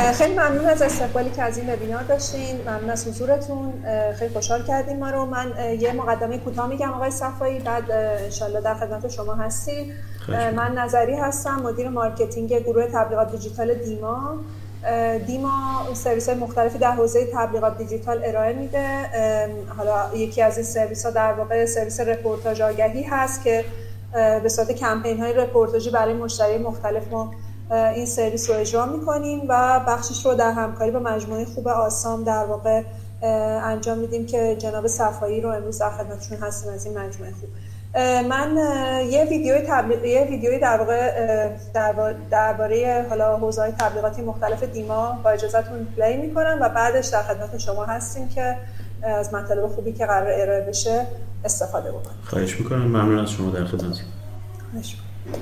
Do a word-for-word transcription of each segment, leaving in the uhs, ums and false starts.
خیلی ممنون از استقبالی که از این وبینار داشتین. ممنون از حضورتون. خیلی خوشحال کردین ما رو. من یه مقدمه کوتاه میگم آقای صفایی، بعد انشالله در خدمت شما هستیم. من نظری هستم، مدیر مارکتینگ گروه تبلیغات دیجیتال دیما. دیما سرویس‌های مختلفی در حوزه تبلیغات دیجیتال ارائه میده. حالا یکی از این سرویس‌ها در واقع سرویس رپورتاژ آگهی هست که به صورت کمپین‌های رپورتاژی برای مشتری مختلف ما این سرویس رو اجرا می‌کنیم و بخشش رو در همکاری با مجموعه خوب آسام در واقع انجام میدیم که جناب صفایی رو امروز در خدمتشون هستیم از این مجموعه خوب. من یه ویدیوی تبلیغ یه ویدیویی در واقع درباره حالا حوزه‌های تبلیغاتی مختلف دیما با اجازهتون پلی می‌کنم و بعدش در خدمت شما هستیم که از مطالب خوبی که قرار ارائه بشه استفاده بکنید. خواهش می‌کنم. ممنون از شما. در خدمتتون. خواهش می‌کنم.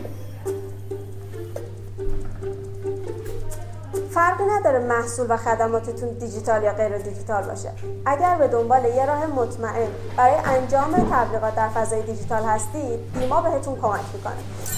فرقی نداره محصول و خدماتتون دیجیتال یا غیر دیجیتال باشه. اگر به دنبال یه راه مطمئن برای انجام تبلیغات در فضای دیجیتال هستید، دیما بهتون کمک میکنه.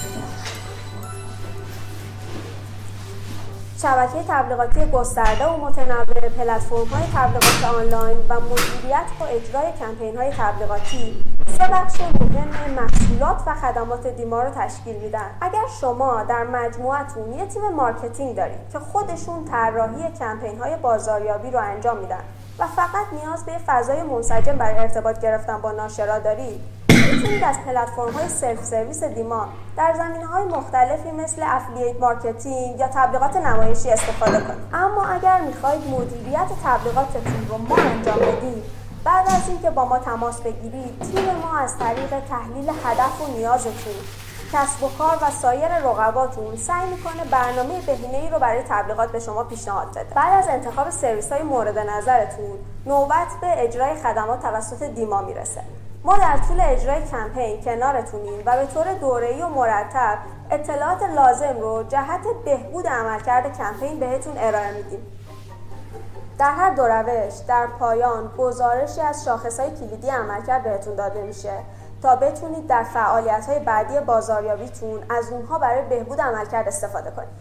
شبکه تبلیغاتی گسترده و متنوع، پلتفرم‌های تبلیغات آنلاین و مدیریت و اجرای کمپین‌های تبلیغاتی سه بخش مهم محصولات و خدمات دیما رو تشکیل میدن. اگر شما در مجموعتون یه تیم مارکتینگ دارید که خودشون طراحی کمپین‌های بازاریابی رو انجام میدن و فقط نیاز به فضای منسجم برای ارتباط گرفتن با ناشرا دارید، میتونید از پلتفرم‌های سلف سرویس دیما در زمینه‌های مختلفی مثل افیلیت مارکتینگ یا تبلیغات نمایشی استفاده کنید. اما اگر می‌خواید مدیریت تبلیغاتتون رو ما انجام بدید، بعد از اینکه با ما تماس بگیرید، تیم ما از طریق تحلیل هدف و نیازتون، کسب و کار و سایر رقباتون سعی میکنه برنامه بهینه‌ای رو برای تبلیغات به شما پیشنهاد بده. بعد از انتخاب سرویس‌های مورد نظرتون، نوبت به اجرای خدمات توسط دیما میرسه. ما در طول اجرای کمپین کنارتونیم و به طور دوره‌ای و مرتب اطلاعات لازم رو جهت بهبود عملکرد کمپین بهتون ارائه میدیم. در هر دو روش در پایان گزارشی از شاخص‌های کلیدی عملکرد بهتون داده میشه تا بتونید در فعالیت‌های بعدی بازاریابیتون از اونها برای بهبود عملکرد استفاده کنید.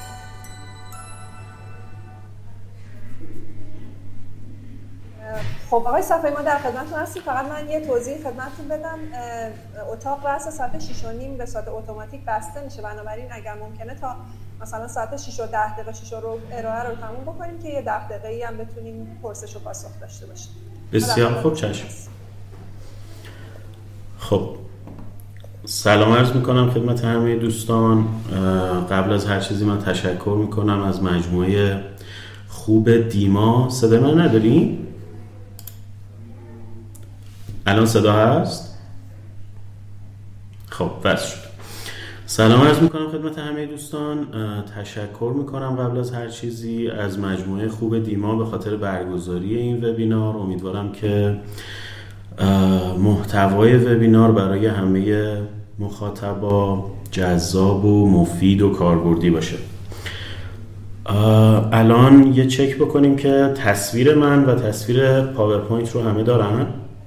خب آقای صفایی ما در خدمتتون هستیم. فقط من یه توضیح خدمتتون بدم. اتاق رأس ساعت شش و نیم به صورت اتوماتیک بسته میشه، بنابراین اگر ممکنه تا مثلا ساعت شش و ده دقیقه شش رو ارائه رو تموم بکنیم که یه ده دقیقه‌ای هم بتونیم پرسش و پاسخ داشته باشیم. بسیار خوب، چشم. خب سلام عرض میکنم خدمت همه دوستان. قبل از هر چیزی من تشکر میکنم از مجموعه خوب دیما. صدای من نداریم؟ الان صدا هست؟ خب بس شد. سلام عرض میکنم خدمت همه دوستان. تشکر میکنم قبل از هر چیزی از مجموعه خوب دیما به خاطر برگزاری این وبینار. امیدوارم که محتوای وبینار برای همه مخاطبا جذاب و مفید و کاربردی باشه. الان یه چک بکنیم که تصویر من و تصویر پاورپوینت رو همه دارن.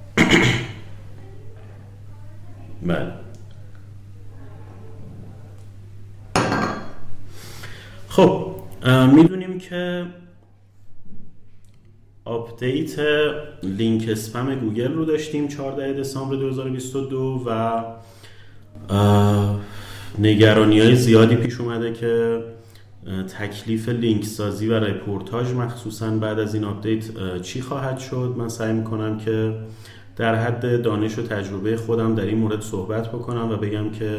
بله. خب میدونیم که آپدیت لینک اسپم گوگل رو داشتیم چهاردهم دسامبر دو هزار و بیست و دو و نگرانی‌های زیادی پیش اومده که تکلیف لینک سازی و رپورتاژ مخصوصاً بعد از این آپدیت چی خواهد شد. من سعی میکنم که در حد دانش و تجربه خودم در این مورد صحبت بکنم و بگم که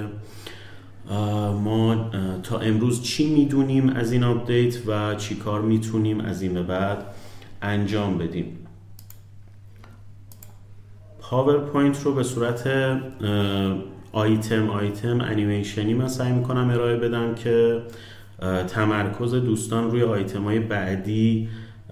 ما تا امروز چی میدونیم از این آپدیت و چی کار میتونیم از این به بعد انجام بدیم. پاورپوینت رو به صورت آیتم آیتم انیمیشنی من سعی میکنم ارائه بدم که تمرکز دوستان روی آیتم‌های بعدی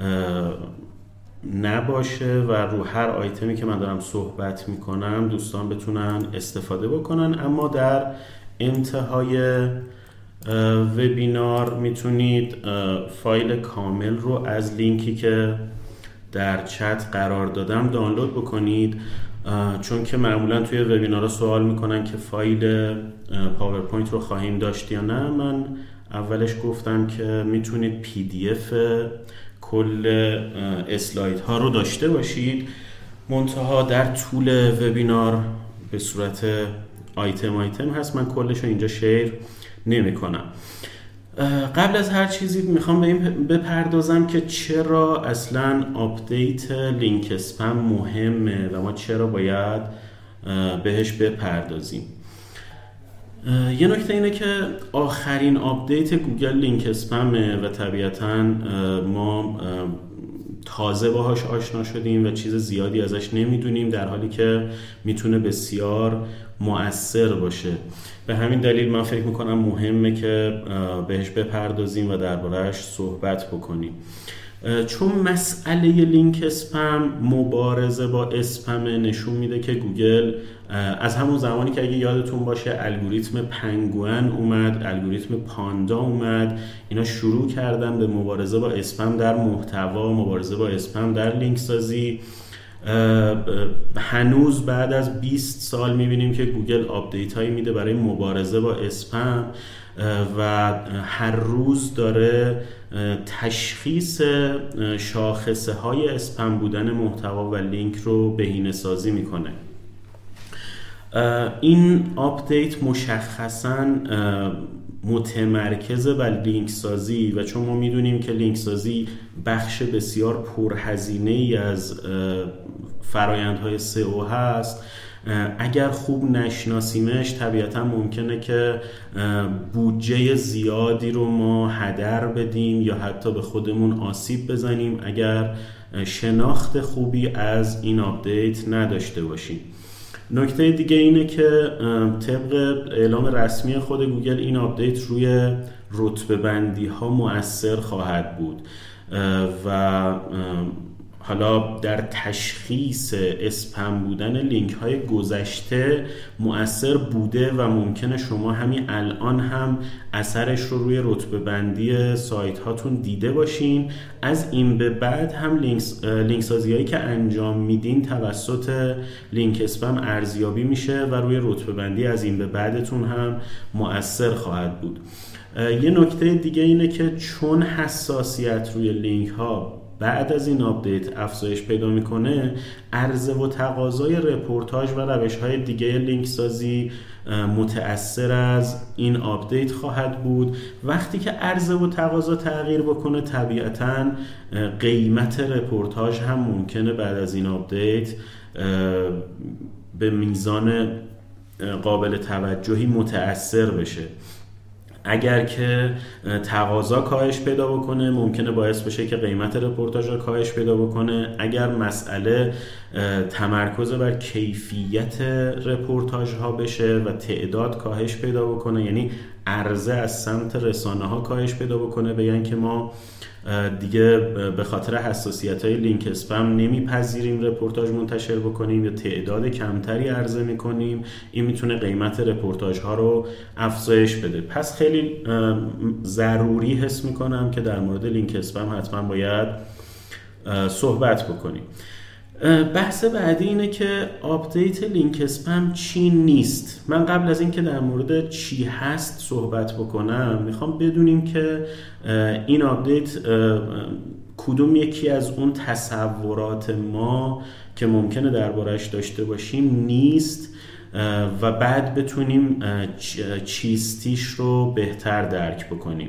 نباشه و رو هر آیتمی که من دارم صحبت میکنم دوستان بتونن استفاده بکنن. اما در انتهای وبینار میتونید فایل کامل رو از لینکی که در چت قرار دادم دانلود بکنید، چون که معمولا توی وبینارها سوال میکنن که فایل پاورپوینت رو خواهیم داشت یا نه. من اولش گفتم که میتونید پی دی اف کل اسلاید ها رو داشته باشید، منتها در طول وبینار به صورت آیتم آیتم هست، من کلش رو اینجا شیر نمی کنم. قبل از هر چیزی میخوام به این بپردازم که چرا اصلا آپدیت لینک اسپم مهمه و ما چرا باید بهش بپردازیم. یه نکته اینه که آخرین آپدیت گوگل لینک اسپمه و طبیعتاً ما تازه باهاش آشنا شدیم و چیز زیادی ازش نمیدونیم، در حالی که میتونه بسیار مؤثر باشه. به همین دلیل من فکر میکنم مهمه که بهش بپردازیم و درباره‌اش صحبت بکنیم. چون مسئله لینک اسپم مبارزه با اسپم نشون میده که گوگل از همون زمانی که اگه یادتون باشه الگوریتم پنگوئن اومد، الگوریتم پاندا اومد، اینا شروع کردن به مبارزه با اسپم در محتوا، مبارزه با اسپم در لینک سازی. هنوز بعد از بیست سال میبینیم که گوگل آپدیت هایی میده برای مبارزه با اسپم و هر روز داره تشخیص شاخصه های اسپم بودن محتوا و لینک رو بهینه سازی میکنه. این آپدیت مشخصاً متمرکز بر لینک سازی و چون ما میدونیم که لینک سازی بخش بسیار پرهزینه ای از فرآیندهای سئو هست، اگر خوب نشناسیمش طبیعتا ممکنه که بودجه زیادی رو ما هدر بدیم یا حتی به خودمون آسیب بزنیم اگر شناخت خوبی از این آپدیت نداشته باشیم. نکته دیگه اینه که طبق اعلام رسمی خود گوگل این آپدیت روی رتبه بندی ها مؤثر خواهد بود و حالا در تشخیص اسپم بودن لینک های گذشته مؤثر بوده و ممکنه شما همین الان هم اثرش رو روی رتبه بندی سایت هاتون دیده باشین. از این به بعد هم لینک, لینک سازی هایی که انجام میدین توسط لینک اسپم ارزیابی میشه و روی رتبه بندی از این به بعدتون هم مؤثر خواهد بود. یه نکته دیگه اینه که چون حساسیت روی لینک ها بعد از این آپدیت افزایش پیدا میکنه، عرضه و تقاضای رپورتاج و روش‌های دیگه لینک سازی متأثر از این آپدیت خواهد بود. وقتی که عرضه و تقاضا تغییر بکنه طبیعتاً قیمت رپورتاج هم ممکنه بعد از این آپدیت به میزان قابل توجهی متأثر بشه. اگر که تقاضا کاهش پیدا بکنه ممکنه باعث بشه که قیمت رپورتاج ها کاهش پیدا بکنه. اگر مسئله تمرکز بر کیفیت رپورتاج ها بشه و تعداد کاهش پیدا بکنه، یعنی عرضه از سمت رسانه ها کاهش پیدا بکنه، بگن که ما دیگه به خاطر حساسیت های لینک اسپم نمیپذیریم رپورتاج منتشر بکنیم یا تعداد کمتری عرضه میکنیم، این میتونه قیمت رپورتاج ها رو افزایش بده. پس خیلی ضروری حس میکنم که در مورد لینک اسپم حتما باید صحبت بکنیم. بحث بعدی اینه که آپدیت لینک اسپم چی نیست. من قبل از این که در مورد چی هست صحبت بکنم میخوام بدونیم که این آپدیت کدوم یکی از اون تصورات ما که ممکنه دربارش داشته باشیم نیست و بعد بتونیم چیستیش رو بهتر درک بکنیم.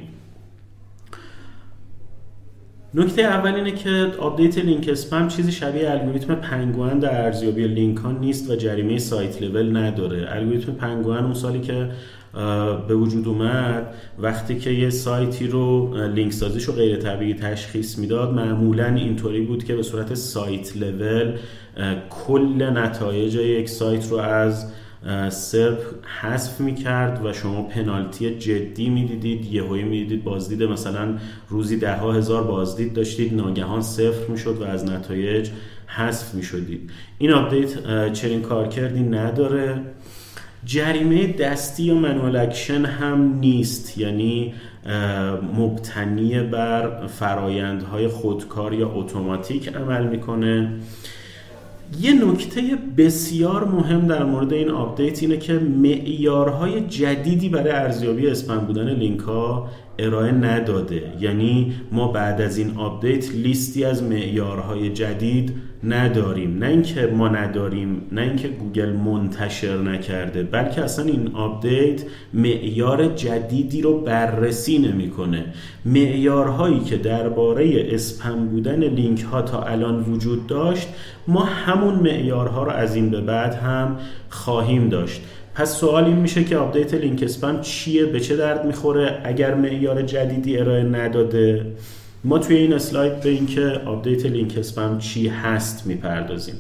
نکته اول اینه که آپدیت لینک اسپم چیزی شبیه الگوریتم پنگوئن در ارزیابی لینک ها نیست و جریمه سایت لول نداره. الگوریتم پنگوئن اون سالی که به وجود اومد وقتی که یه سایتی رو لینک سازیش رو غیر طبیعی تشخیص میداد، معمولاً اینطوری بود که به صورت سایت لول کل نتایج یک سایت رو از سرپ حذف میکرد و شما پنالتی جدی میدیدید. یهویی میدیدید بازدید مثلا روزی ده ها هزار بازدید داشتید، ناگهان صفر میشد و از نتایج حذف میشدید. این آپدیت چنین کارکردی نداره. جریمه دستی یا منوال اکشن هم نیست، یعنی مبتنی بر فرایندهای خودکار یا اتوماتیک عمل میکنه. یه نکته بسیار مهم در مورد این آپدیت اینه که معیارهای جدیدی برای ارزیابی اسپم بودن لینک ها ارائه نداده. یعنی ما بعد از این آپدیت لیستی از معیارهای جدید نداریم. نه اینکه ما نداریم، نه اینکه گوگل منتشر نکرده، بلکه اصلا این آپدیت معیار جدیدی رو بررسی نمیکنه. معیارهایی که درباره اسپم بودن لینک ها تا الان وجود داشت، ما همون معیارها رو از این به بعد هم خواهیم داشت. پس سوال این میشه که آپدیت لینک اسپم چیه، به چه درد میخوره اگر معیار جدیدی ارائه نداده؟ ما توی این اسلاید به این که آپدیت لینک اسپم چی هست میپردازیم.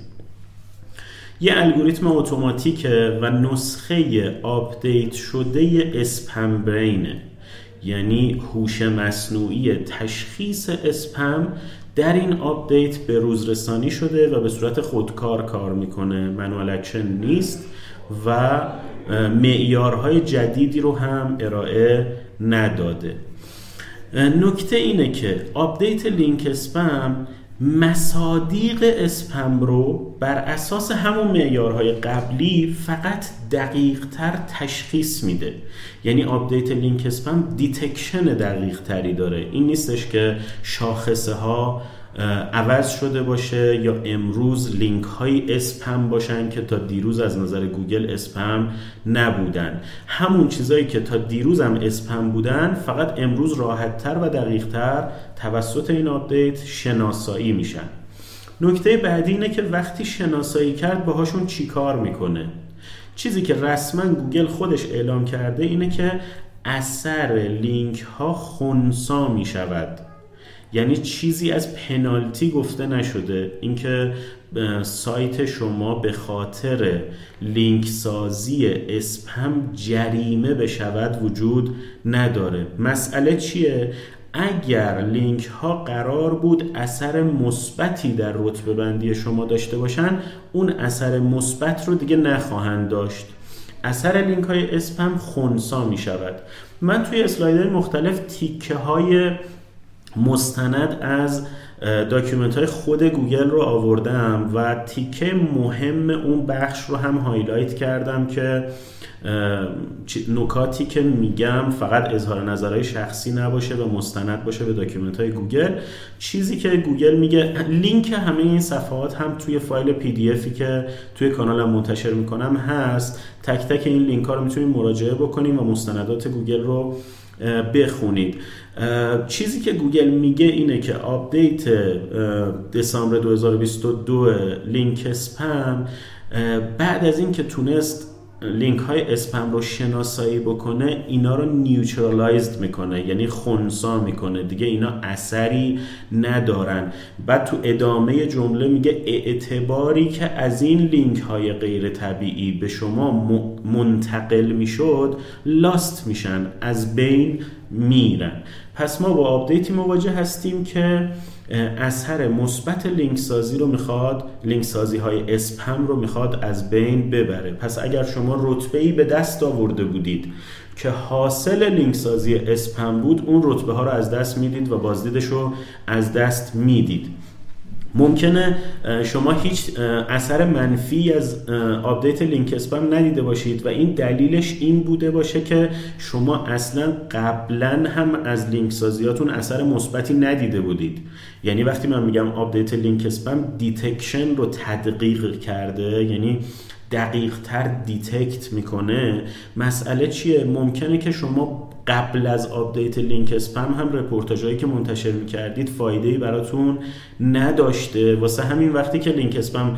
یه الگوریتم اتوماتیکه و نسخه آپدیت شده اسپم برینه، یعنی هوش مصنوعی تشخیص اسپم در این آپدیت به روز رسانی شده و به صورت خودکار کار میکنه، منوال اکشن نیست و معیارهای جدیدی رو هم ارائه نداده. نکته اینه که آپدیت لینک اسپم مصادیق اسپم رو بر اساس همون معیارهای قبلی فقط دقیق تر تشخیص میده. یعنی آپدیت لینک اسپم دیتکشن دقیق تری داره. این نیستش که شاخصه ها عوض شده باشه یا امروز لینک های اسپم باشن که تا دیروز از نظر گوگل اسپم نبودن. همون چیزایی که تا دیروز هم اسپم بودن فقط امروز راحت تر و دقیق تر توسط این آپدیت شناسایی میشن. نکته بعدی اینه که وقتی شناسایی کرد باهاشون چی کار میکنه. چیزی که رسما گوگل خودش اعلام کرده اینه که اثر لینک ها خنثی میشود. یعنی چیزی از پنالتی گفته نشده. اینکه سایت شما به خاطر لینک سازی اسپم جریمه بشود وجود نداره. مسئله چیه؟ اگر لینک ها قرار بود اثر مثبتی در رتبه بندی شما داشته باشن، اون اثر مثبت رو دیگه نخواهند داشت. اثر لینک های اسپم خنثی می شود. من توی اسلایدهای مختلف تیکه های مستند از داکیومنت های خود گوگل رو آوردم و تیکه مهم اون بخش رو هم هایلایت کردم که نکاتی که میگم فقط اظهار نظرهای شخصی نباشه و مستند باشه به داکیومنت های گوگل. چیزی که گوگل میگه، لینک همه این صفحات هم توی فایل پی دی افی که توی کانالم منتشر میکنم هست. تک تک این لینک ها رو میتونید مراجعه بکنید و مستندات گوگل رو بخونید. چیزی که گوگل میگه اینه که آپدیت دسامبر دو هزار و بیست و دو لینک اسپم بعد از این که تونست لینک های اسپم رو شناسایی بکنه، اینا رو نیوترالایزد میکنه، یعنی خنثی میکنه، دیگه اینا اثری ندارن. بعد تو ادامه جمله میگه اعتباری که از این لینک های غیر طبیعی به شما منتقل میشد لاست میشن، از بین میرن. پس ما با آپدیتی مواجه هستیم که اثر مثبت لینک سازی رو میخواد، لینک سازی های اسپم رو میخواد از بین ببره. پس اگر شما رتبه‌ای به دست آورده بودید که حاصل لینک سازی اسپم بود، اون رتبه ها رو از دست میدید و بازدیدش رو از دست میدید. ممکنه شما هیچ اثر منفی از آپدیت لینک اسپم ندیده باشید و این دلیلش این بوده باشه که شما اصلا قبلا هم از لینک سازیاتون اثر مثبتی ندیده بودید. یعنی وقتی من میگم آپدیت لینک اسپم دیتکشن رو تدقیق کرده، یعنی دقیق تر دیتکت میکنه. مسئله چیه؟ ممکنه که شما قبل از آپدیت لینک اسپم هم رپورتاژهایی که منتشر میکردید فایده‌ای براتون نداشته. واسه همین وقتی که لینک اسپم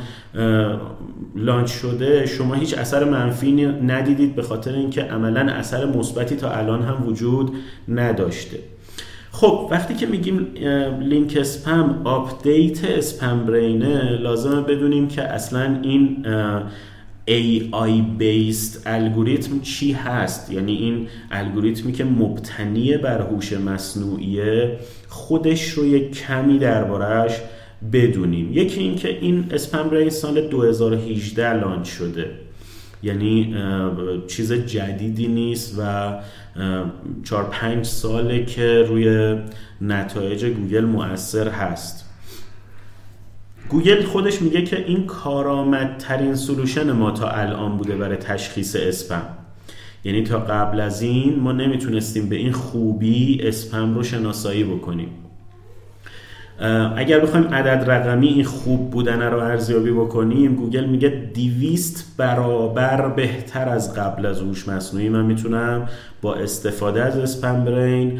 لانچ شده شما هیچ اثر منفی ندیدید، به خاطر اینکه عملاً اثر مثبتی تا الان هم وجود نداشته. خب وقتی که میگیم لینک اسپم آپدیت اسپم برینه، لازمه بدونیم که اصلا این ای آی بیسد الگوریتم چی هست. یعنی این الگوریتمی که مبتنی بر هوش مصنوعیه، خودش رو یک کمی درباره‌اش بدونیم. یکی این که این اسپم برین سال دو هزار و هجده لانچ شده، یعنی چیز جدیدی نیست و چهار پنج ساله که روی نتایج گوگل مؤثر هست. گوگل خودش میگه که این کارآمدترین سولوشن ما تا الان بوده برای تشخیص اسپم. یعنی تا قبل از این ما نمیتونستیم به این خوبی اسپم رو شناسایی بکنیم. اگر بخوایم عدد رقمی این خوب بودن رو ارزیابی بکنیم، گوگل میگه دویست برابر بهتر از قبل از هوش مصنوعی من میتونم با استفاده از اسپم برین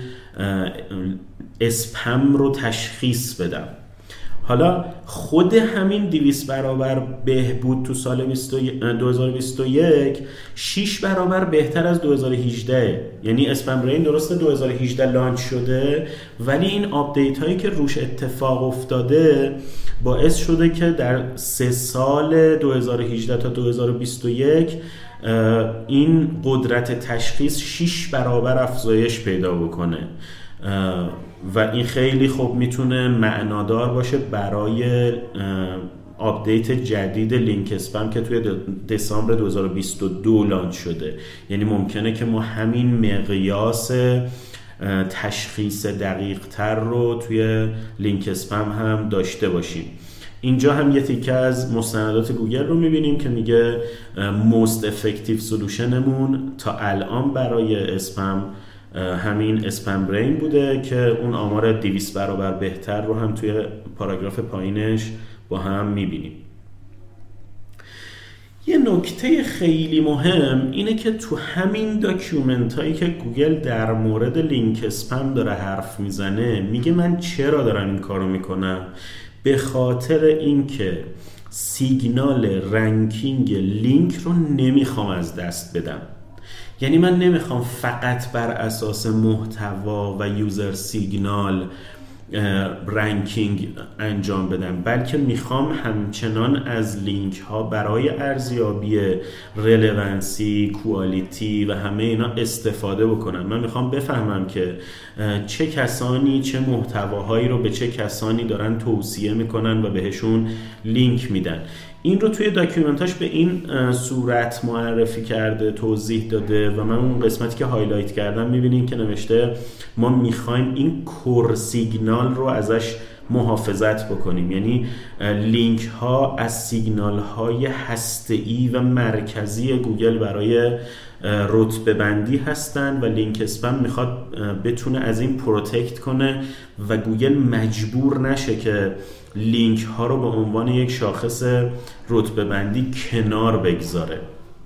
اسپم رو تشخیص بدم. حالا خود همین دویست برابر بهبود تو سال دو هزار و بیست و یک شش برابر بهتر از دو هزار و هجده، یعنی اسپم برین درسته دو هزار و هجده لانچ شده ولی این آپدیت هایی که روش اتفاق افتاده باعث شده که در سه سال دو هزار و هجده تا دو هزار و بیست و یک این قدرت تشخیص شش برابر افزایش پیدا بکنه و این خیلی خوب میتونه معنادار باشه برای آپدیت جدید لینک اسپم که توی دسامبر دو هزار و بیست و دو لانچ شده. یعنی ممکنه که ما همین مقیاس تشخیص دقیق تر رو توی لینک اسپم هم داشته باشیم. اینجا هم یه تیکه از مستندات گوگل رو میبینیم که میگه most effective solutionمون تا الان برای اسپم همین اسپم برین بوده که اون آمار دویست برابر بهتر رو هم توی پاراگراف پایینش با هم میبینیم. یه نکته خیلی مهم اینه که تو همین داکیومنت هایی که گوگل در مورد لینک اسپم داره حرف میزنه میگه من چرا دارم این کارو میکنم؟ به خاطر اینکه سیگنال رنکینگ لینک رو نمیخوام از دست بدم. یعنی من نمیخوام فقط بر اساس محتوا و یوزر سیگنال رنکینگ انجام بدم، بلکه میخوام همچنان از لینک ها برای ارزیابی رلوانسی، کوالیتی و همه اینا استفاده بکنم. من میخوام بفهمم که چه کسانی چه محتواهایی رو به چه کسانی دارن توصیه میکنن و بهشون لینک میدن. این رو توی داکیومنتاش به این صورت معرفی کرده، توضیح داده و من اون قسمتی که هایلایت کردم میبینیم که نوشته ما میخوایم این کور سیگنال رو ازش محافظت بکنیم. یعنی لینک ها از سیگنال های هسته‌ای و مرکزی گوگل برای رتبه بندی هستن و لینک اسپم میخواد بتونه از این پروتکت کنه و گوگل مجبور نشه که لینک ها رو به عنوان یک شاخص رتبه بندی کنار بگذاره.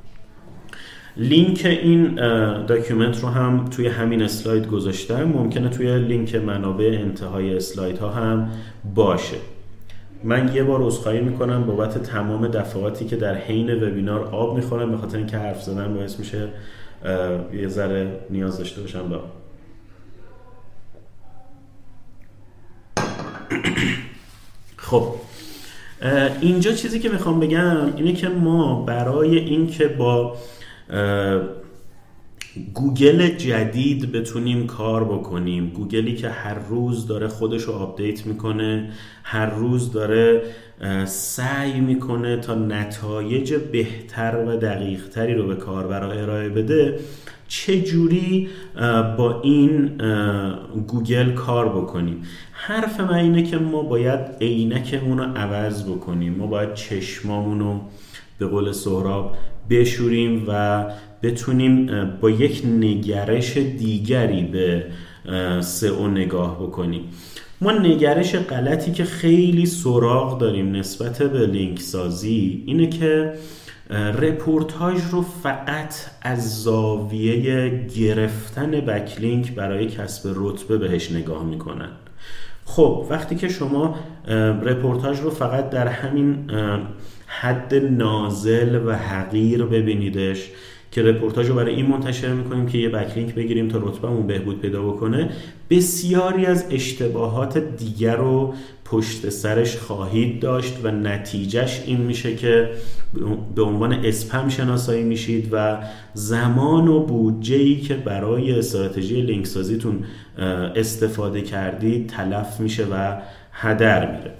لینک این داکیومنت رو هم توی همین اسلاید گذاشتم، ممکنه توی لینک منابع انتهای اسلاید ها هم باشه. من یه بار عذرخواهی میکنم بابت تمام دفعاتی که در حین وبینار آب میخورم، به خاطر اینکه حرف زدن باعث میشه یه ذره نیاز داشته باشم با خب اینجا چیزی که میخوام بگم اینه که ما برای اینکه با گوگل جدید بتونیم کار بکنیم، گوگلی که هر روز داره خودش رو آپدیت میکنه، هر روز داره سعی میکنه تا نتایج بهتر و دقیق تری رو به کاربرا ارائه بده، چه جوری با این گوگل کار بکنیم؟ حرف من اینه که ما باید عینکمون رو عوض بکنیم، ما باید چشمامون رو به قول سهراب بشوریم و بتونیم با یک نگرش دیگری به سئو نگاه بکنیم. ما نگرش غلطی که خیلی سراغ داریم نسبت به لینک سازی اینه که رپورتاژ رو فقط از زاویه گرفتن بکلینک برای کسب رتبه بهش نگاه میکنن. خب وقتی که شما رپورتاژ رو فقط در همین حد نازل و حقیر ببینیدش که رپورتاژ رو برای این منتشر میکنیم که یه بکلینک بگیریم تا رتبه‌مون بهبود پیدا بکنه، بسیاری از اشتباهات دیگر رو پشت سرش خواهید داشت و نتیجهش این میشه که به عنوان اسپم شناسایی میشید و زمان و بودجه‌ای که برای استراتژی لینک سازیتون استفاده کردید تلف میشه و هدر میره.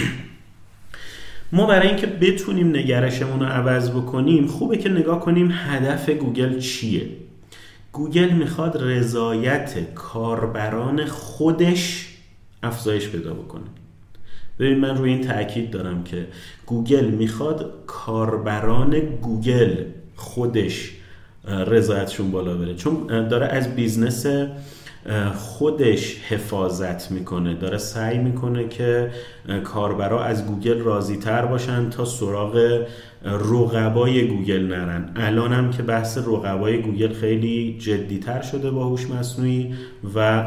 ما برای اینکه بتونیم نگرشمون رو عوض بکنیم خوبه که نگاه کنیم هدف گوگل چیه. گوگل میخواد رضایت کاربران خودش افزایش پیدا بکنه. ببین من روی این تأکید دارم که گوگل میخواد کاربران گوگل خودش رضایتشون بالا بره، چون داره از بیزنس خودش حفاظت میکنه، داره سعی میکنه که کاربرا از گوگل راضی تر باشن تا سراغ رقبای گوگل نرن. الان هم که بحث رقبای گوگل خیلی جدی تر شده با هوش مصنوعی و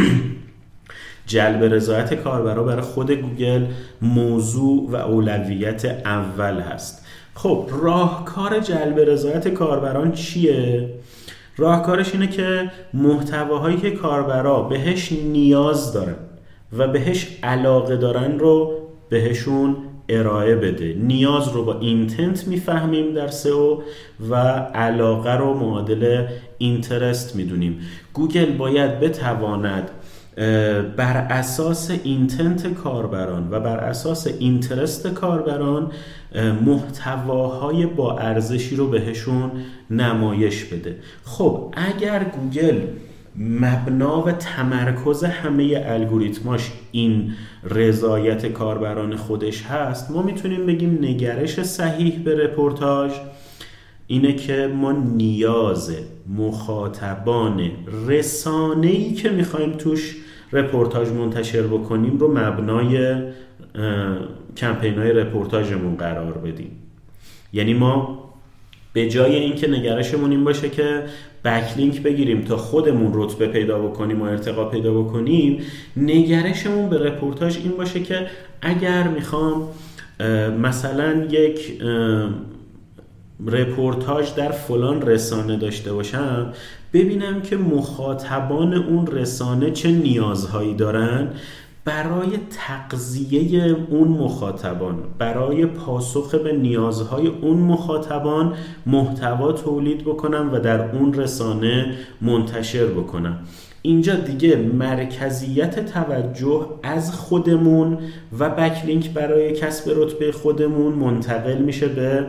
جلب رضایت کاربرا برای خود گوگل موضوع و اولویت اول هست. خب راهکار جلب رضایت کاربران چیه؟ راهکارش اینه که محتواهایی که کاربرا بهش نیاز دارن و بهش علاقه دارن رو بهشون ارائه بده. نیاز رو با اینتنت میفهمیم در سئو و علاقه رو معادل اینترست میدونیم. گوگل باید بتواند بر اساس اینتنت کاربران و بر اساس اینترست کاربران محتواهای با ارزشی رو بهشون نمایش بده. خب اگر گوگل مبنا و تمرکز همه الگوریتماش این رضایت کاربران خودش هست، ما میتونیم بگیم نگرش صحیح به رپورتاژ اینه که ما نیاز مخاطبان رسانه‌ای که میخوایم توش رپورتاژ منتشر بکنیم رو مبنای کمپین‌های رپورتاژمون قرار بدیم. یعنی ما به جای اینکه نگرشمون این باشه که بکلینک بگیریم تا خودمون رتبه پیدا بکنیم و ارتقا پیدا بکنیم، نگرشمون به رپورتاژ این باشه که اگر میخوام مثلا یک رپورتاژ در فلان رسانه داشته باشم، ببینم که مخاطبان اون رسانه چه نیازهایی دارن، برای تغذیه اون مخاطبان، برای پاسخ به نیازهای اون مخاطبان محتوا تولید بکنم و در اون رسانه منتشر بکنم. اینجا دیگه مرکزیت توجه از خودمون و بکلینک برای کسب رتبه خودمون منتقل میشه به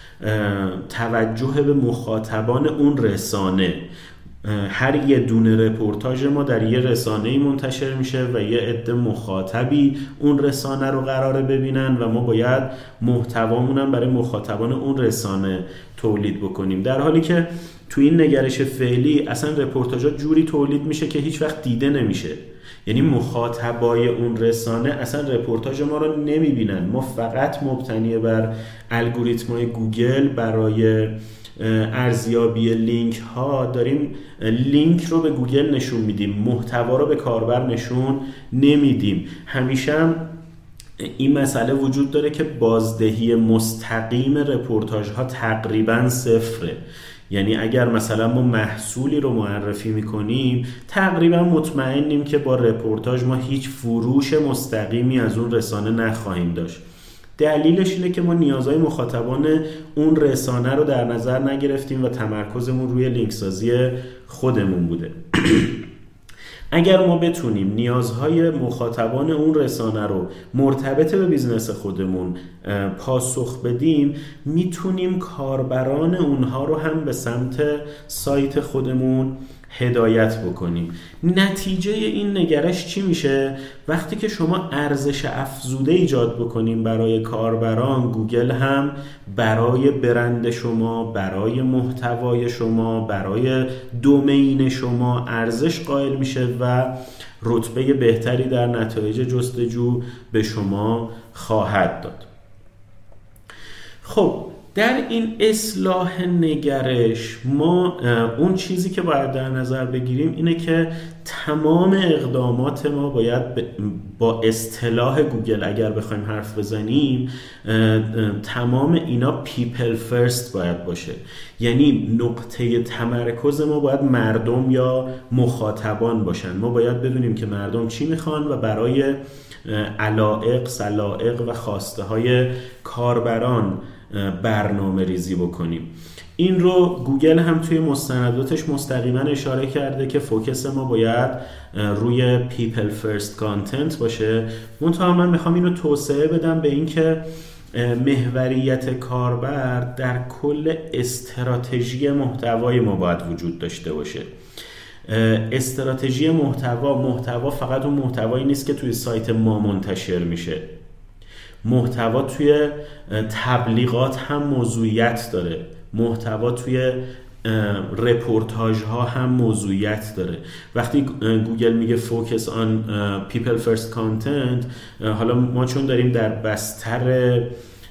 توجه به مخاطبان اون رسانه. هر یه دونه رپورتاژ ما در یه رسانه‌ای منتشر میشه و یه عده مخاطبی اون رسانه رو قراره ببینن و ما باید محتوامون هم برای مخاطبان اون رسانه تولید بکنیم، در حالی که تو این نگرش فعلی اصلا رپورتاژها جوری تولید میشه که هیچ وقت دیده نمیشه. یعنی مخاطبای اون رسانه اصلا رپورتاژ ما رو نمیبینن. ما فقط مبتنی بر الگوریتم‌های گوگل برای ارزیابی لینک ها داریم لینک رو به گوگل نشون میدیم، محتوا رو به کاربر نشون نمیدیم. همیشه هم این مسئله وجود داره که بازدهی مستقیم رپورتاژ ها تقریبا صفره. یعنی اگر مثلا ما محصولی رو معرفی میکنیم، تقریبا مطمئنیم که با رپورتاژ ما هیچ فروش مستقیمی از اون رسانه نخواهیم داشت. دلیلش اینه که ما نیازهای مخاطبان اون رسانه رو در نظر نگرفتیم و تمرکزمون روی لینک سازی خودمون بوده. اگر ما بتونیم نیازهای مخاطبان اون رسانه رو مرتبط به بیزنس خودمون پاسخ بدیم، میتونیم کاربران اونها رو هم به سمت سایت خودمون هدایت بکنیم. نتیجه این نگرش چی میشه؟ وقتی که شما ارزش افزوده ایجاد بکنیم برای کاربران، گوگل هم برای برند شما، برای محتوای شما، برای دومین شما ارزش قائل میشه و رتبه بهتری در نتایج جستجو به شما خواهد داد. خب در این اصلاح نگرش ما اون چیزی که باید در نظر بگیریم اینه که تمام اقدامات ما باید با اصطلاح گوگل اگر بخوایم حرف بزنیم، تمام اینا پیپل فرست باید باشه. یعنی نقطه تمرکز ما باید مردم یا مخاطبان باشن. ما باید بدونیم که مردم چی میخوان و برای علایق، سلایق و خواسته های کاربران برنامه ریزی بکنیم. این رو گوگل هم توی مستنداتش مستقیما اشاره کرده که فوکس ما باید روی people first content باشه. منتها من میخوام اینو توسعه بدم به این که محوریت کاربر در کل استراتژی محتوای ما باید وجود داشته باشه. استراتژی محتوا محتوا فقط اون محتوایی نیست که توی سایت ما منتشر میشه. محتوا توی تبلیغات هم موضوعیت داره، محتوا توی رپورتاج ها هم موضوعیت داره. وقتی گوگل میگه focus on people first content، حالا ما چون داریم در بستر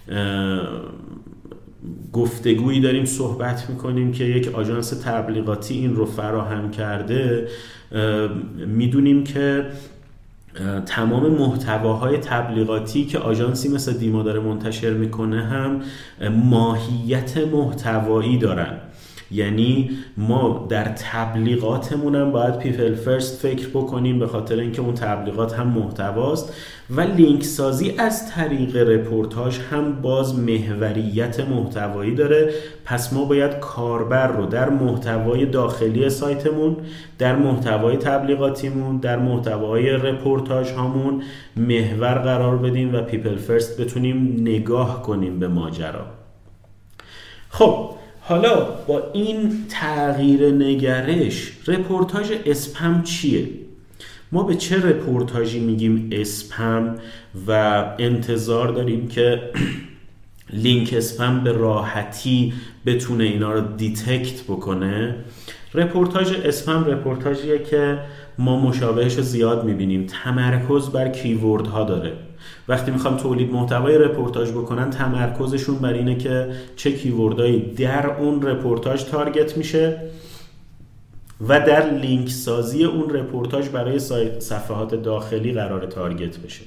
گفتگویی داریم صحبت میکنیم که یک آژانس تبلیغاتی این رو فراهم کرده، میدونیم که تمام محتواهای تبلیغاتی که آژانسی مثل دیما داره منتشر میکنه هم ماهیت محتوایی دارن. یعنی ما در تبلیغاتمون هم باید پیپل فرست فکر بکنیم، به خاطر اینکه اون تبلیغات هم محتواست و لینک سازی از طریق رپورتاج هم باز محوریت محتوایی داره. پس ما باید کاربر رو در محتوای داخلی سایتمون، در محتوای تبلیغاتیمون، در محتوای رپورتاج هامون محور قرار بدیم و پیپل فرست بتونیم نگاه کنیم به ماجرا. خب حالا با این تغییر نگرش، رپورتاج اسپم چیه؟ ما به چه رپورتاجی میگیم اسپم و انتظار داریم که لینک اسپم به راحتی بتونه اینا رو دیتکت بکنه؟ رپورتاج اسپم رپورتاجیه که ما مشابهش رو زیاد میبینیم، تمرکز بر کیورد ها داره. وقتی میخوام تولید محتوای رپورتاج بکنن، تمرکزشون بر اینه که چه کیوردایی در اون رپورتاج تارگت میشه و در لینک سازی اون رپورتاج برای صفحات داخلی قرار تارگت بشه.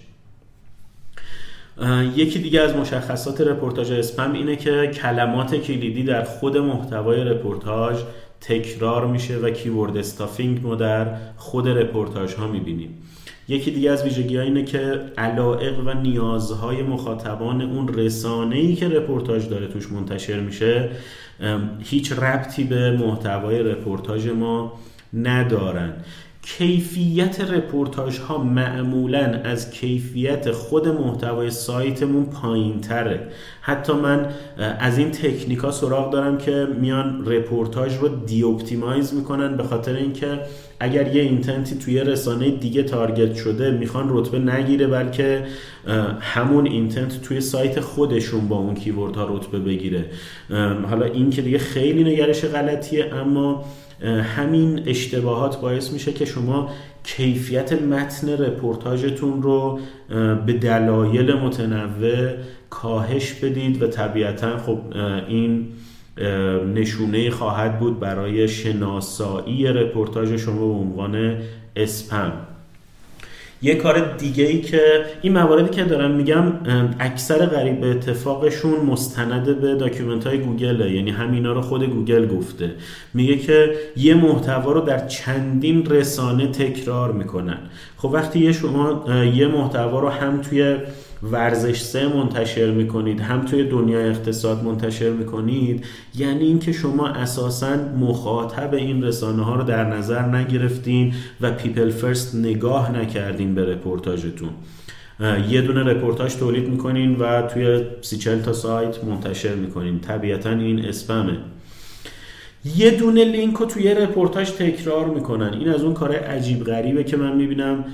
یکی دیگه از مشخصات رپورتاج اسپم اینه که کلمات کلیدی در خود محتوای رپورتاج تکرار میشه و کیورد استافینگ ما در خود رپورتاج ها میبینیم. یکی دیگه از ویژگی‌ها اینه که علایق و نیازهای مخاطبان اون رسانه‌ای که رپورتاج داره توش منتشر میشه هیچ ربطی به محتوای رپورتاج ما ندارن. کیفیت رپورتاج ها معمولاً از کیفیت خود محتوای سایتمون پایین تره. حتی من از این تکنیکا سراغ دارم که میان رپورتاج رو دی اپتیمایز میکنن، به خاطر اینکه اگر یه اینتنتی توی رسانه دیگه تارگت شده میخوان رتبه نگیره، بلکه همون اینتنت توی سایت خودشون با اون کیورد ها رتبه بگیره. حالا این که دیگه خیلی نگرش غلطیه، اما همین اشتباهات باعث میشه که شما کیفیت متن رپورتاجتون رو به دلایل متنوع کاهش بدید و طبیعتاً خب این نشونه خواهد بود برای شناسایی رپورتاج شما به عنوان اسپم. یه کار دیگه ای که این مواردی که دارم میگم اکثر قریب به اتفاقشون مستند به داکیومنت های گوگله، یعنی همینا رو خود گوگل گفته. میگه که یه محتوا رو در چندین رسانه تکرار میکنن. خب وقتی یه شما یه محتوا رو هم توی ورزش سه منتشر میکنید هم توی دنیای اقتصاد منتشر میکنید، یعنی این که شما اساساً مخاطب این رسانه ها رو در نظر نگرفتین و پیپل فرست نگاه نکردین به رپورتاجتون. یه دونه رپورتاج تولید میکنین و توی سی چل تا سایت منتشر میکنین، طبیعتاً این اسپمه. یه دونه لینک رو توی رپورتاج تکرار میکنن. این از اون کار عجیب غریبه که من میبینم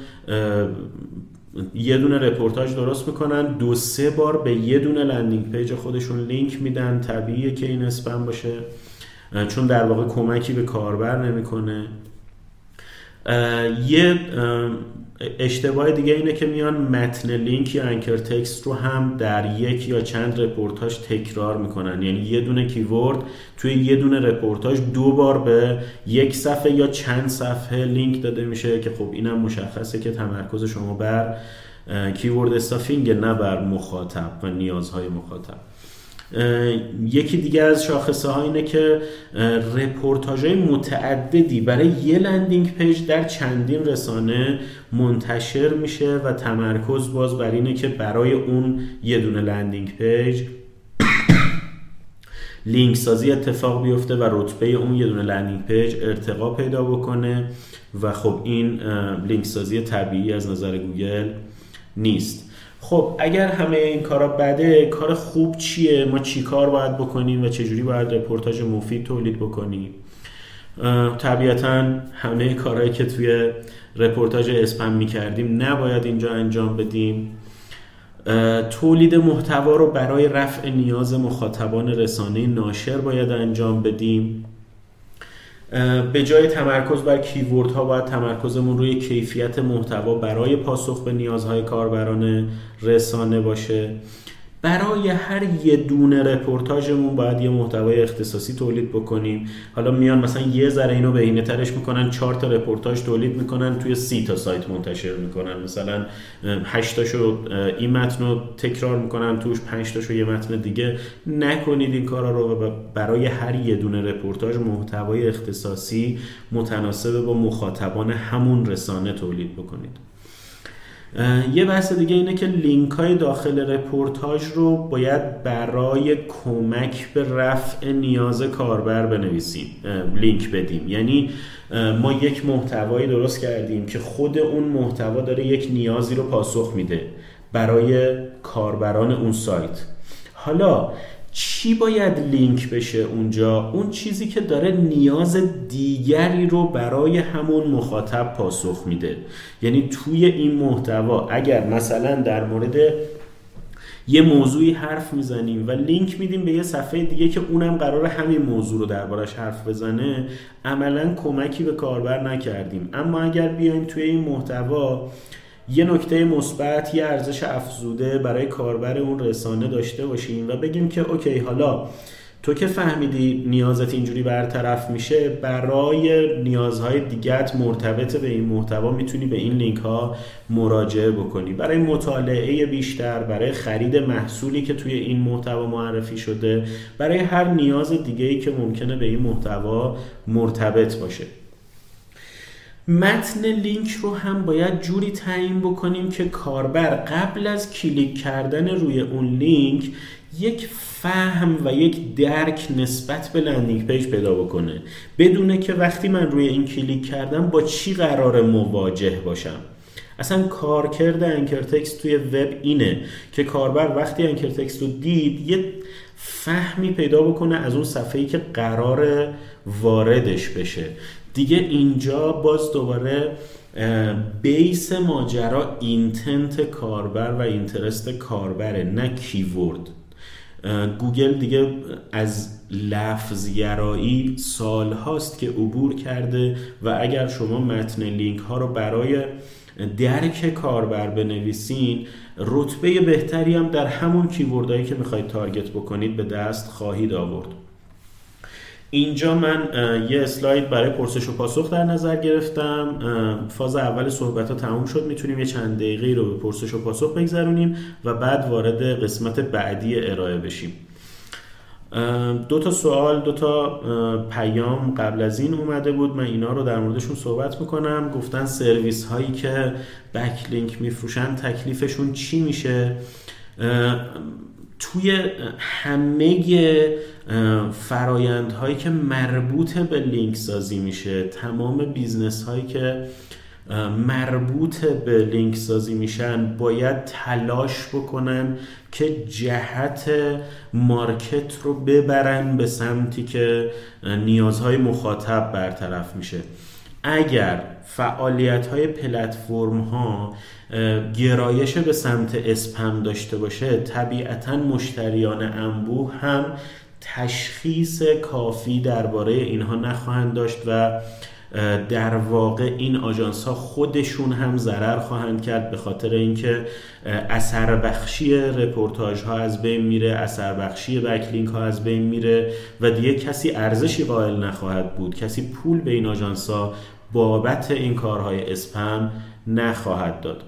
یه دونه رپورتاج درست میکنن، دو سه بار به یه دونه لندینگ پیج خودشون لینک میدن. طبیعیه که این اسپم باشه، چون در واقع کمکی به کاربر نمیکنه. یه اشتباه دیگه اینه که میان متن لینک یا انکر تکست رو هم در یک یا چند رپورتاج تکرار میکنن، یعنی یه دونه کیورد توی یه دونه رپورتاج دو بار به یک صفحه یا چند صفحه لینک داده میشه که خب اینم مشخصه که تمرکز شما بر کیورد استافینگ نه بر مخاطب و نیازهای مخاطب. یکی دیگه از شاخصه ها اینه که رپورتاج های متعددی برای یه لندینگ پیج در چندین رسانه منتشر میشه و تمرکز باز بر اینه که برای اون یه دونه لندینگ پیج لینک سازی اتفاق بیفته و رتبه اون یه دونه لندینگ پیج ارتقا پیدا بکنه و خب این لینک سازی طبیعی از نظر گوگل نیست. خب اگر همه این کارا بده، کار خوب چیه؟ ما چی کار باید بکنیم و چجوری باید رپورتاج مفید تولید بکنیم؟ طبیعتاً همه کارهایی که توی رپورتاج اسپم میکردیم نباید اینجا انجام بدیم. تولید محتوا رو برای رفع نیاز مخاطبان رسانه ناشر باید انجام بدیم. به جای تمرکز بر کیوردها باید تمرکزمون روی کیفیت محتوا برای پاسخ به نیازهای کاربران رسانه باشه. برای هر یه دونه رپورتاژمون باید یه محتوای اختصاصی تولید بکنیم. حالا میان مثلا یه ذره اینو بهینه ترش میکنن، چهار تا رپورتاژ تولید میکنن، توی سی تا سایت منتشر میکنن، مثلا هشت تاشو این متنو تکرار میکنن، توش پنج تاشو یه متن دیگه. نکنید این کارا رو و برای هر یه دونه رپورتاژ محتوای اختصاصی متناسب با مخاطبان همون رسانه تولید بکنید. یه بحث دیگه اینه که لینک های داخل رپورتاژ رو باید برای کمک به رفع نیاز کاربر بنویسیم، لینک بدیم. یعنی ما یک محتوایی درست کردیم که خود اون محتوا داره یک نیازی رو پاسخ میده برای کاربران اون سایت. حالا چی باید لینک بشه اونجا؟ اون چیزی که داره نیاز دیگری رو برای همون مخاطب پاسخ میده. یعنی توی این محتوا اگر مثلا در مورد یه موضوعی حرف میزنیم و لینک میدیم به یه صفحه دیگه که اونم قراره همین موضوع رو دربارش حرف بزنه، عملاً کمکی به کاربر نکردیم. اما اگر بیایم توی این محتوا یه نکته مثبت، یه ارزش افزوده برای کاربر اون رسانه داشته باشیم و بگیم که اوکی، حالا تو که فهمیدی نیازت اینجوری برطرف میشه، برای نیازهای دیگت مرتبط به این محتوا میتونی به این لینک ها مراجعه بکنی، برای مطالعه بیشتر، برای خرید محصولی که توی این محتوا معرفی شده، برای هر نیاز دیگه‌ای که ممکنه به این محتوا مرتبط باشه. متن لینک رو هم باید جوری تعیین بکنیم که کاربر قبل از کلیک کردن روی اون لینک یک فهم و یک درک نسبت به لندینگ پیج پیدا بکنه، بدونه که وقتی من روی این کلیک کردم با چی قرار مواجه باشم. اصلا کارکرد انکر تکست توی وب اینه که کاربر وقتی انکر تکست رو دید یه فهمی پیدا بکنه از اون صفحه‌ای که قرار واردش بشه. دیگه اینجا باز دوباره بیس ماجرا اینتنت کاربر و اینترست کاربره، نه کیورد. گوگل دیگه از لفظگرایی سال هاست که عبور کرده و اگر شما متن لینک ها رو برای درک کاربر بنویسین، رتبه بهتری هم در همون کیوردهایی که میخواید تارگت بکنید به دست خواهید آورد. اینجا من یه اسلاید برای پرسش و پاسخ در نظر گرفتم. فاز اول صحبت ها تموم شد، میتونیم یه چند دقیقه رو به پرسش و پاسخ بگذرونیم و بعد وارد قسمت بعدی ارائه بشیم. دو تا سوال، دو تا پیام قبل از این اومده بود، من اینا رو در موردشون صحبت میکنم. گفتن سرویس هایی که بک لینک میفروشن تکلیفشون چی میشه؟ توی همه فرایندهایی که مربوط به لینک سازی میشه، تمام بیزنس هایی که مربوط به لینک سازی میشن باید تلاش بکنن که جهت مارکت رو ببرن به سمتی که نیازهای مخاطب برطرف میشه. اگر فعالیت‌های پلتفرم‌ها گرایش به سمت اسپم داشته باشه، طبیعتاً مشتریان انبوه هم تشخیص کافی درباره اینها نخواهند داشت و در واقع این آژانس‌ها خودشون هم ضرر خواهند کرد، به خاطر اینکه اثر بخشی رپورتاژها از بین میره، اثر بخشی بکلینک ها از بین میره و دیگه کسی ارزشی قائل نخواهد بود، کسی پول به این آژانس‌ها بابت این کارهای اسپم نخواهد داد.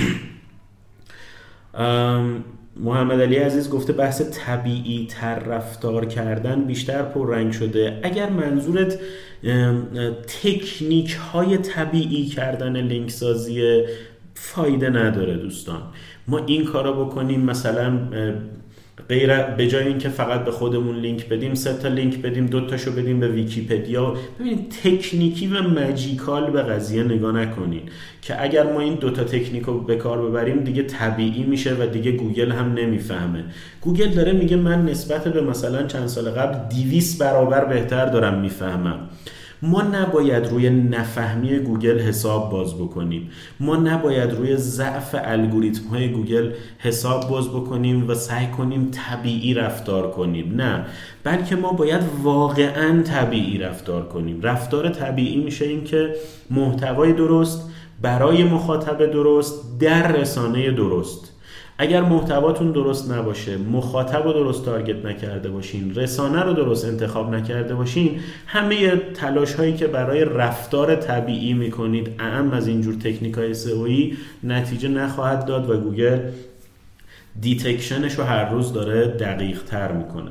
محمد علی عزیز گفته بحث طبیعی تر رفتار کردن بیشتر پررنگ شده. اگر منظورت تکنیک های طبیعی کردن لینک سازی، فایده نداره دوستان. ما این کارا بکنیم، مثلا غیر به جای اینکه فقط به خودمون لینک بدیم، سه تا لینک بدیم، دو تاشو بدیم به ویکی‌پدیا. ببینید تکنیکی و ماجیکال به قضیه نگاه نکنین که اگر ما این دو تا تکنیکو به کار ببریم دیگه طبیعی میشه و دیگه گوگل هم نمیفهمه. گوگل داره میگه من نسبت به مثلا چند سال قبل دویست برابر بهتر دارم میفهمم. ما نباید روی نفهمی گوگل حساب باز بکنیم، ما نباید روی ضعف الگوریتم های گوگل حساب باز بکنیم و سعی کنیم طبیعی رفتار کنیم. نه، بلکه ما باید واقعا طبیعی رفتار کنیم. رفتار طبیعی میشه این که محتوای درست برای مخاطب درست در رسانه درست. اگر محتواتون درست نباشه، مخاطب رو درست تارگت نکرده باشین، رسانه رو درست انتخاب نکرده باشین، همه تلاش هایی که برای رفتار طبیعی میکنید اعم از اینجور تکنیک های سئویی نتیجه نخواهد داد و گوگل دیتکشنش رو هر روز داره دقیق تر میکنه.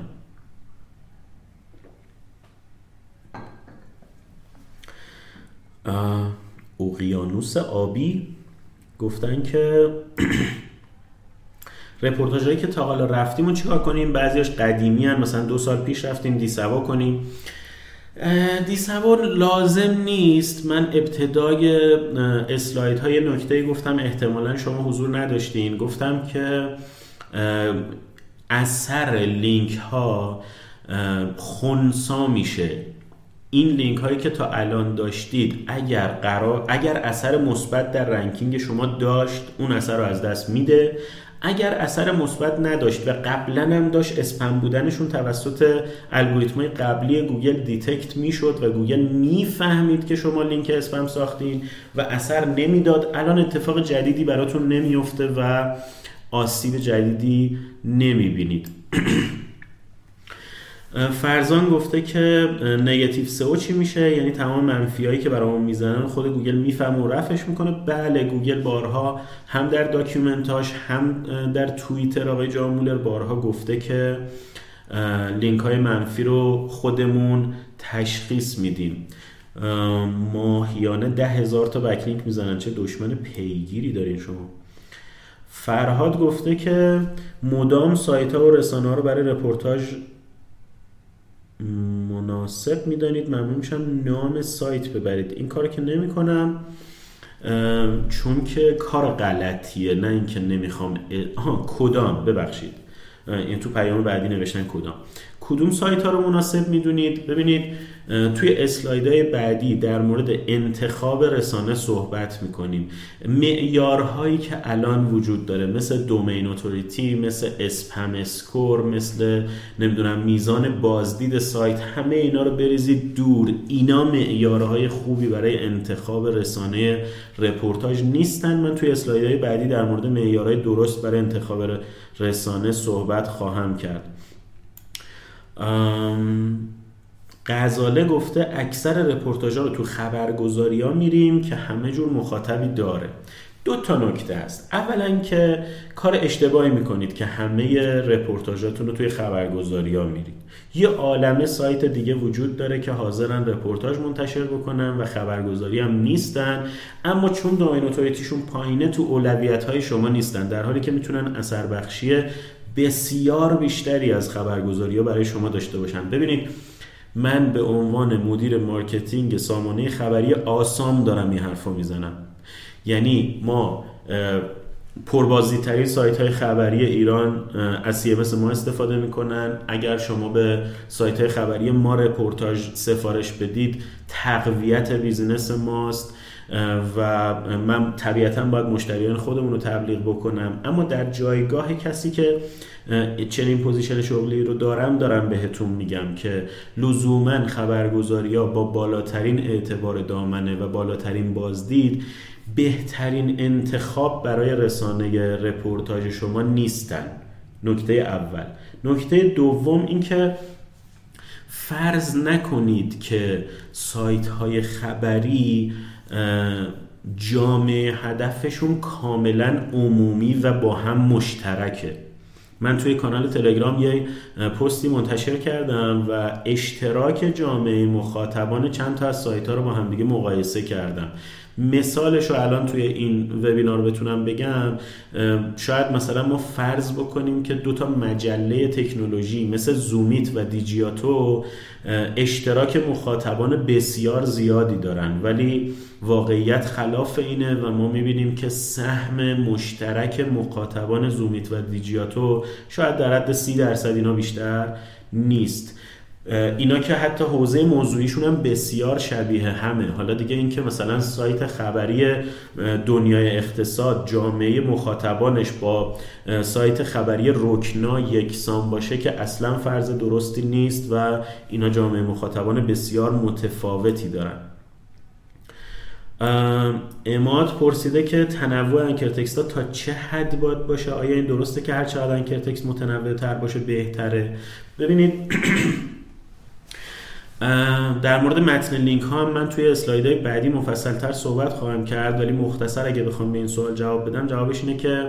اقیانوس آبی گفتن که رپورتاج هایی که تا حالا رفتیم و چیکار کنیم؟ بعضیش قدیمی هن، مثلا دو سال پیش رفتیم دیسوا کنیم. دیسوا لازم نیست. من ابتدای اسلاید های نکته گفتم احتمالا شما حضور نداشتین، گفتم که اثر لینک ها خنثی میشه. این لینک هایی که تا الان داشتید اگر قرار اگر اثر مثبت در رنکینگ شما داشت، اون اثر رو از دست میده. اگر اثر مثبت نداشت و قبلا هم داشت، اسپم بودنشون توسط الگوریتم‌های قبلی گوگل دیتکت میشد و گوگل میفهمید که شما لینک اسپم ساختین و اثر نمیداد. الان اتفاق جدیدی براتون نمیفته و آسیب جدیدی نمیبینید. فرزان گفته که نگاتیو سئو چی میشه؟ یعنی تمام منفیایی که برامون میزنن خود گوگل میفهمه و رفعش میکنه. بله، گوگل بارها هم در داکیومنتاش هم در توییتر آقای جامولر بارها گفته که لینک های منفی رو خودمون تشخیص میدیم. ماهیانه ده هزار تا بکلینک میزنن، چه دشمن پیگیری دارین شما. فرهاد گفته که مدام سایت ها و رسانه ها رو برای رپورتاج مناسب میدانید، ممنون میشم نام سایت ببرید. این کارو که نمی کنم چون که کار غلطیه، نه اینکه نمیخوام. آها کدام، ببخشید این تو پیام بعدی نوشتن کدام کدوم سایت ها رو مناسب میدونید. ببینید توی اسلایدهای بعدی در مورد انتخاب رسانه صحبت میکنیم. معیارهایی که الان وجود داره مثل دومین اتوریتی، مثل اسپم اسکور، مثل نمیدونم میزان بازدید سایت، همه اینا رو بریزید دور. اینا معیارهای خوبی برای انتخاب رسانه رپورتاج نیستن. من توی اسلایدهای بعدی در مورد معیارهای درست برای انتخاب رسانه صحبت خواهم کرد. غزاله گفته اکثر رپورتاژها رو تو خبرگزاری‌ها میریم که همه جور مخاطبی داره. دو تا نکته هست. اولا که کار اشتباهی میکنید که همه رپورتاژاتون رو توی خبرگزاری‌ها میرید. یه عالمه سایت دیگه وجود داره که حاضرن رپورتاج منتشر بکنن و خبرگزاری هم نیستن، اما چون دومین اتوریتیشون پایینه تو اولویت‌های شما نیستن، در حالی که میتونن اثر بخشی بسیار بیشتری از خبرگزاری‌ها برای شما داشته باشن. ببینید من به عنوان مدیر مارکتینگ سامانه خبری آسام دارم این حرفو میزنم. یعنی ما پربازدید ترین سایت های خبری ایران از سی ام اس ما استفاده میکنن. اگر شما به سایت های خبری ما رپورتاج سفارش بدید تقویت بیزینس ماست و من طبیعتاً باید مشتریان خودمون رو تبلیغ بکنم، اما در جایگاه کسی که چنین پوزیشن شغلی رو دارم دارم بهتون میگم که لزوماً خبرگزاری‌ها با بالاترین اعتبار دامنه و بالاترین بازدید بهترین انتخاب برای رسانه رپورتاج شما نیستن. نکته اول. نکته دوم این که فرض نکنید که سایت های خبری جامعه هدفشون کاملا عمومی و با هم مشترکه. من توی کانال تلگرام یه پستی منتشر کردم و اشتراک جامعه مخاطبان چند تا از سایت ها رو با هم دیگه مقایسه کردم. مثالش رو الان توی این وبینار بتونم بگم، شاید مثلا ما فرض بکنیم که دو تا مجله تکنولوژی مثل زومیت و دیجیاتو اشتراک مخاطبان بسیار زیادی دارن، ولی واقعیت خلاف اینه و ما میبینیم که سهم مشترک مخاطبان زومیت و دیجیاتو شاید در حد سی درصد اینا بیشتر نیست. اینا که حتی حوزه موضوعیشون هم بسیار شبیه همه. حالا دیگه این که مثلا سایت خبری دنیای اقتصاد جامعه مخاطبانش با سایت خبری رکنا یکسان باشه که اصلا فرض درستی نیست و اینا جامعه مخاطبان بسیار متفاوتی دارن. اماد پرسیده که تنوع انکر تکست ها تا چه حد باید باشه؟ آیا این درسته که هر چقدر انکر تکست متنوع تر باشه بهتره؟ ببینید در مورد متن لینک ها من توی اسلایدهای بعدی مفصل تر صحبت خواهم کرد، ولی مختصر اگه بخوام به این سوال جواب بدم، جوابش اینه که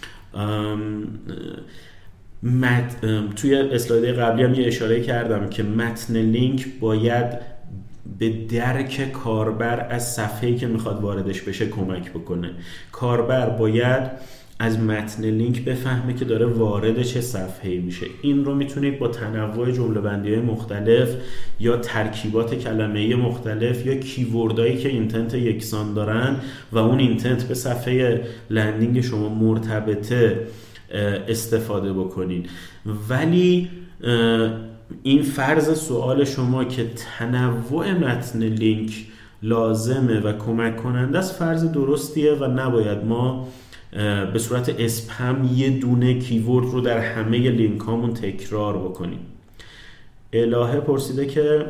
مت... توی اسلایدهای قبلی هم یه اشاره کردم که متن لینک باید به درک کاربر از صفحه‌ای که میخواد واردش بشه کمک بکنه. کاربر باید از متن لینک بفهمه که داره وارد چه صفحه‌ای میشه. این رو میتونید با تنوع جمله‌بندی‌های مختلف یا ترکیبات کلمه‌ای مختلف یا کیوردایی که اینتنت یکسان دارن و اون اینتنت به صفحه لندینگ شما مرتبطه استفاده بکنید. ولی این فرض سوال شما که تنوع متن لینک لازمه و کمک کننده است فرض درستیه و نباید ما به صورت اسپم یه دونه کیورد رو در همه لینک هامون تکرار بکنیم. الهه پرسیده که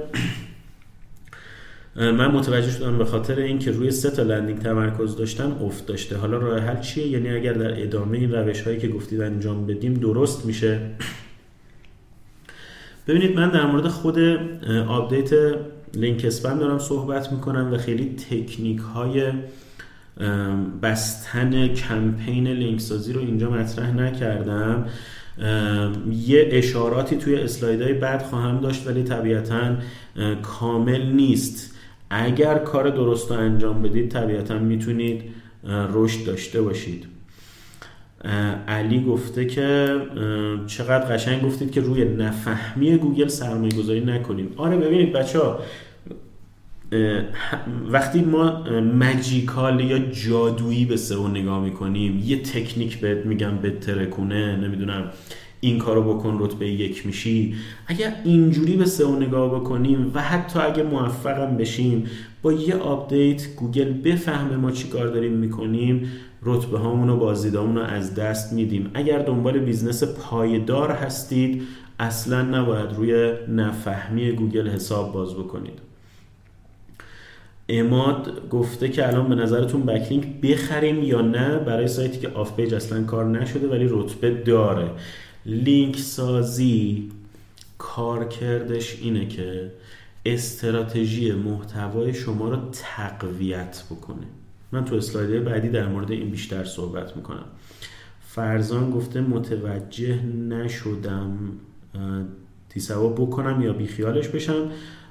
من متوجه شدم به خاطر این که روی سه تا لندینگ تمرکز داشتم افت داشته، حالا راه حل چیه؟ یعنی اگر در ادامه این روش هایی که گفتید انجام بدیم درست میشه؟ ببینید من در مورد خود آپدیت لینک اسپم دارم صحبت میکنم و خیلی تکنیک های بستن کمپین لینک سازی رو اینجا مطرح نکردم. یه اشاراتی توی اسلایدهای بعد خواهم داشت ولی طبیعتاً کامل نیست. اگر کار درست رو انجام بدید طبیعتاً میتونید رشد داشته باشید. علی گفته که چقدر قشنگ گفتید که روی نفهمی گوگل سرمایه گذاری نکنیم. آره ببینید بچه ها، وقتی ما ماجیکال یا جادویی به سئو نگاه میکنیم، یه تکنیک بهت میگم به ترکونه، نمیدونم این کارو بکن رتبه یک میشی، اگر اینجوری به سئو نگاه بکنیم و حتی اگه موفقم بشیم با یه آپدیت گوگل بفهمه ما چی کار داریم میکنیم، رتبه هامون و بازدیدامون رو از دست میدیم. اگر دنبال بیزنس پایدار هستید اصلا نباید روی نفهمی گوگل حساب باز بکنید. اماد گفته که الان به نظرتون بکلینک بخریم یا نه برای سایتی که آف پیج اصلا کار نشده ولی رتبه داره؟ لینک سازی کارکردش اینه که استراتژی محتوای شما رو تقویت بکنه. من تو اسلایدهای بعدی در مورد این بیشتر صحبت میکنم. فرزان گفته متوجه نشدم تیسوا بکنم یا بیخیالش بشم.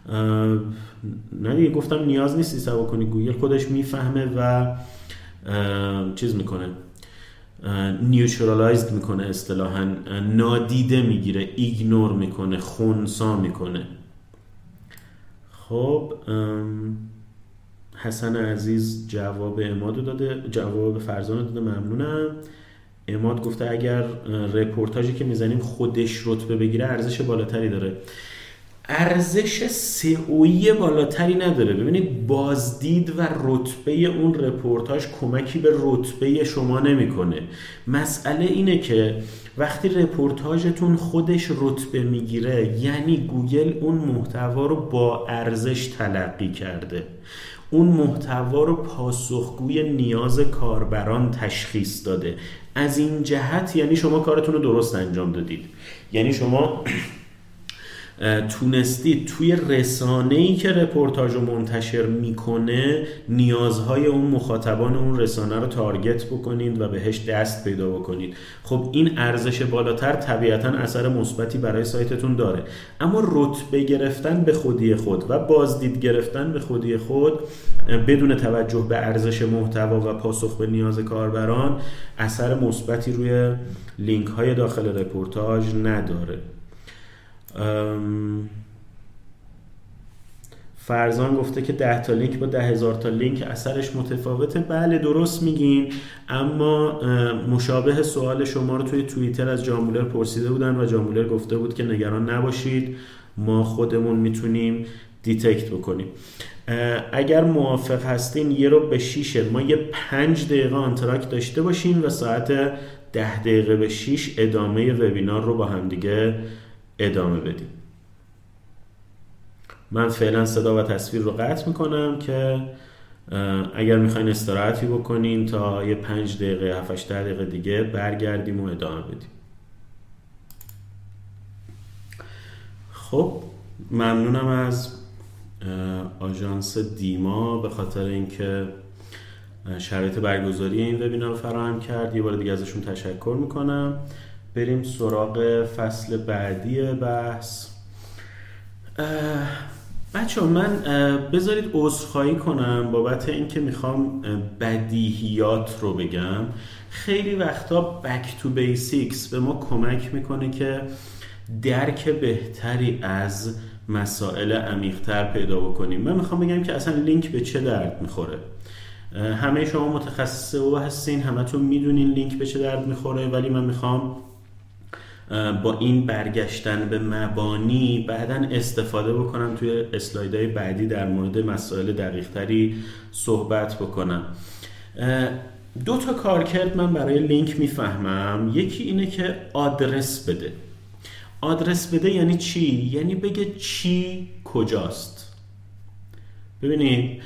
نه دیگه گفتم نیاز نیست تیسوا کنی، گوگل خودش میفهمه و چیز میکنه، نیوترالایزد میکنه، اصطلاحاً نادیده میگیره، ایگنور میکنه، خنثی میکنه. خب حسن عزیز جواب اماد داده، جواب فرزان داده، ممنونم. اماد گفته اگر رپورتاجی که میزنیم خودش رتبه بگیره ارزش بالاتری داره. ارزش سئویی بالاتری نداره. ببینید بازدید و رتبه اون رپورتاج کمکی به رتبه شما نمیکنه. مسئله اینه که وقتی رپورتاجتون خودش رتبه میگیره یعنی گوگل اون محتوا رو با ارزش تلقی کرده، اون محتوا رو پاسخگوی نیاز کاربران تشخیص داده. از این جهت یعنی شما کارتون رو درست انجام دادید، یعنی شما تونستید توی رسانه‌ای که رپورتاج رو منتشر میکنه نیازهای اون مخاطبان اون رسانه رو تارگت بکنید و بهش دست پیدا بکنید. خب این ارزش بالاتر طبیعتاً اثر مثبتی برای سایتتون داره، اما رتبه گرفتن به خودی خود و بازدید گرفتن به خودی خود بدون توجه به ارزش محتوا و پاسخ به نیاز کاربران اثر مثبتی روی لینک های داخل رپورتاج نداره. فرزان گفته که ده تا لینک با ده هزار تا لینک اثرش متفاوته. بله درست میگین، اما مشابه سوال شما رو توی توییتر از جامولر پرسیده بودن و جامولر گفته بود که نگران نباشید، ما خودمون میتونیم دیتکت بکنیم. اگر موافق هستین یه رو به شیشه ما یه پنج دقیقه آنتراکت داشته باشیم و ساعت ده دقیقه به شیش ادامه وبینار رو با هم دیگه ادامه بدیم. من فعلا صدا و تصویر رو قطع میکنم که اگر میخواین استراحتی بکنین تا یه پنج دقیقه هفت هشت دقیقه دیگه برگردیم و ادامه بدیم. خب ممنونم از آژانس دیما به خاطر اینکه شرایط برگزاری این وبینار رو فراهم کرد. یه بار دیگه ازشون تشکر میکنم. بریم سراغ فصل بعدی بحث. بچه ها من بذارید عذرخواهی کنم بابت اینکه میخوام بدیهیات رو بگم. خیلی وقتا back to basics به ما کمک میکنه که درک بهتری از مسائل عمیق‌تر پیدا بکنیم. من میخوام بگم که اصلا لینک به چه درد میخوره. همه شما متخصص او هستین، همتون میدونین لینک به چه درد میخوره، ولی من میخوام با این برگشتن به مبانی بعداً استفاده بکنم توی اسلایدهای بعدی در مورد مسائل دقیق‌تری صحبت بکنم. دو تا کارکرد من برای لینک میفهمم. یکی اینه که آدرس بده. آدرس بده یعنی چی؟ یعنی بگه چی کجاست. ببینید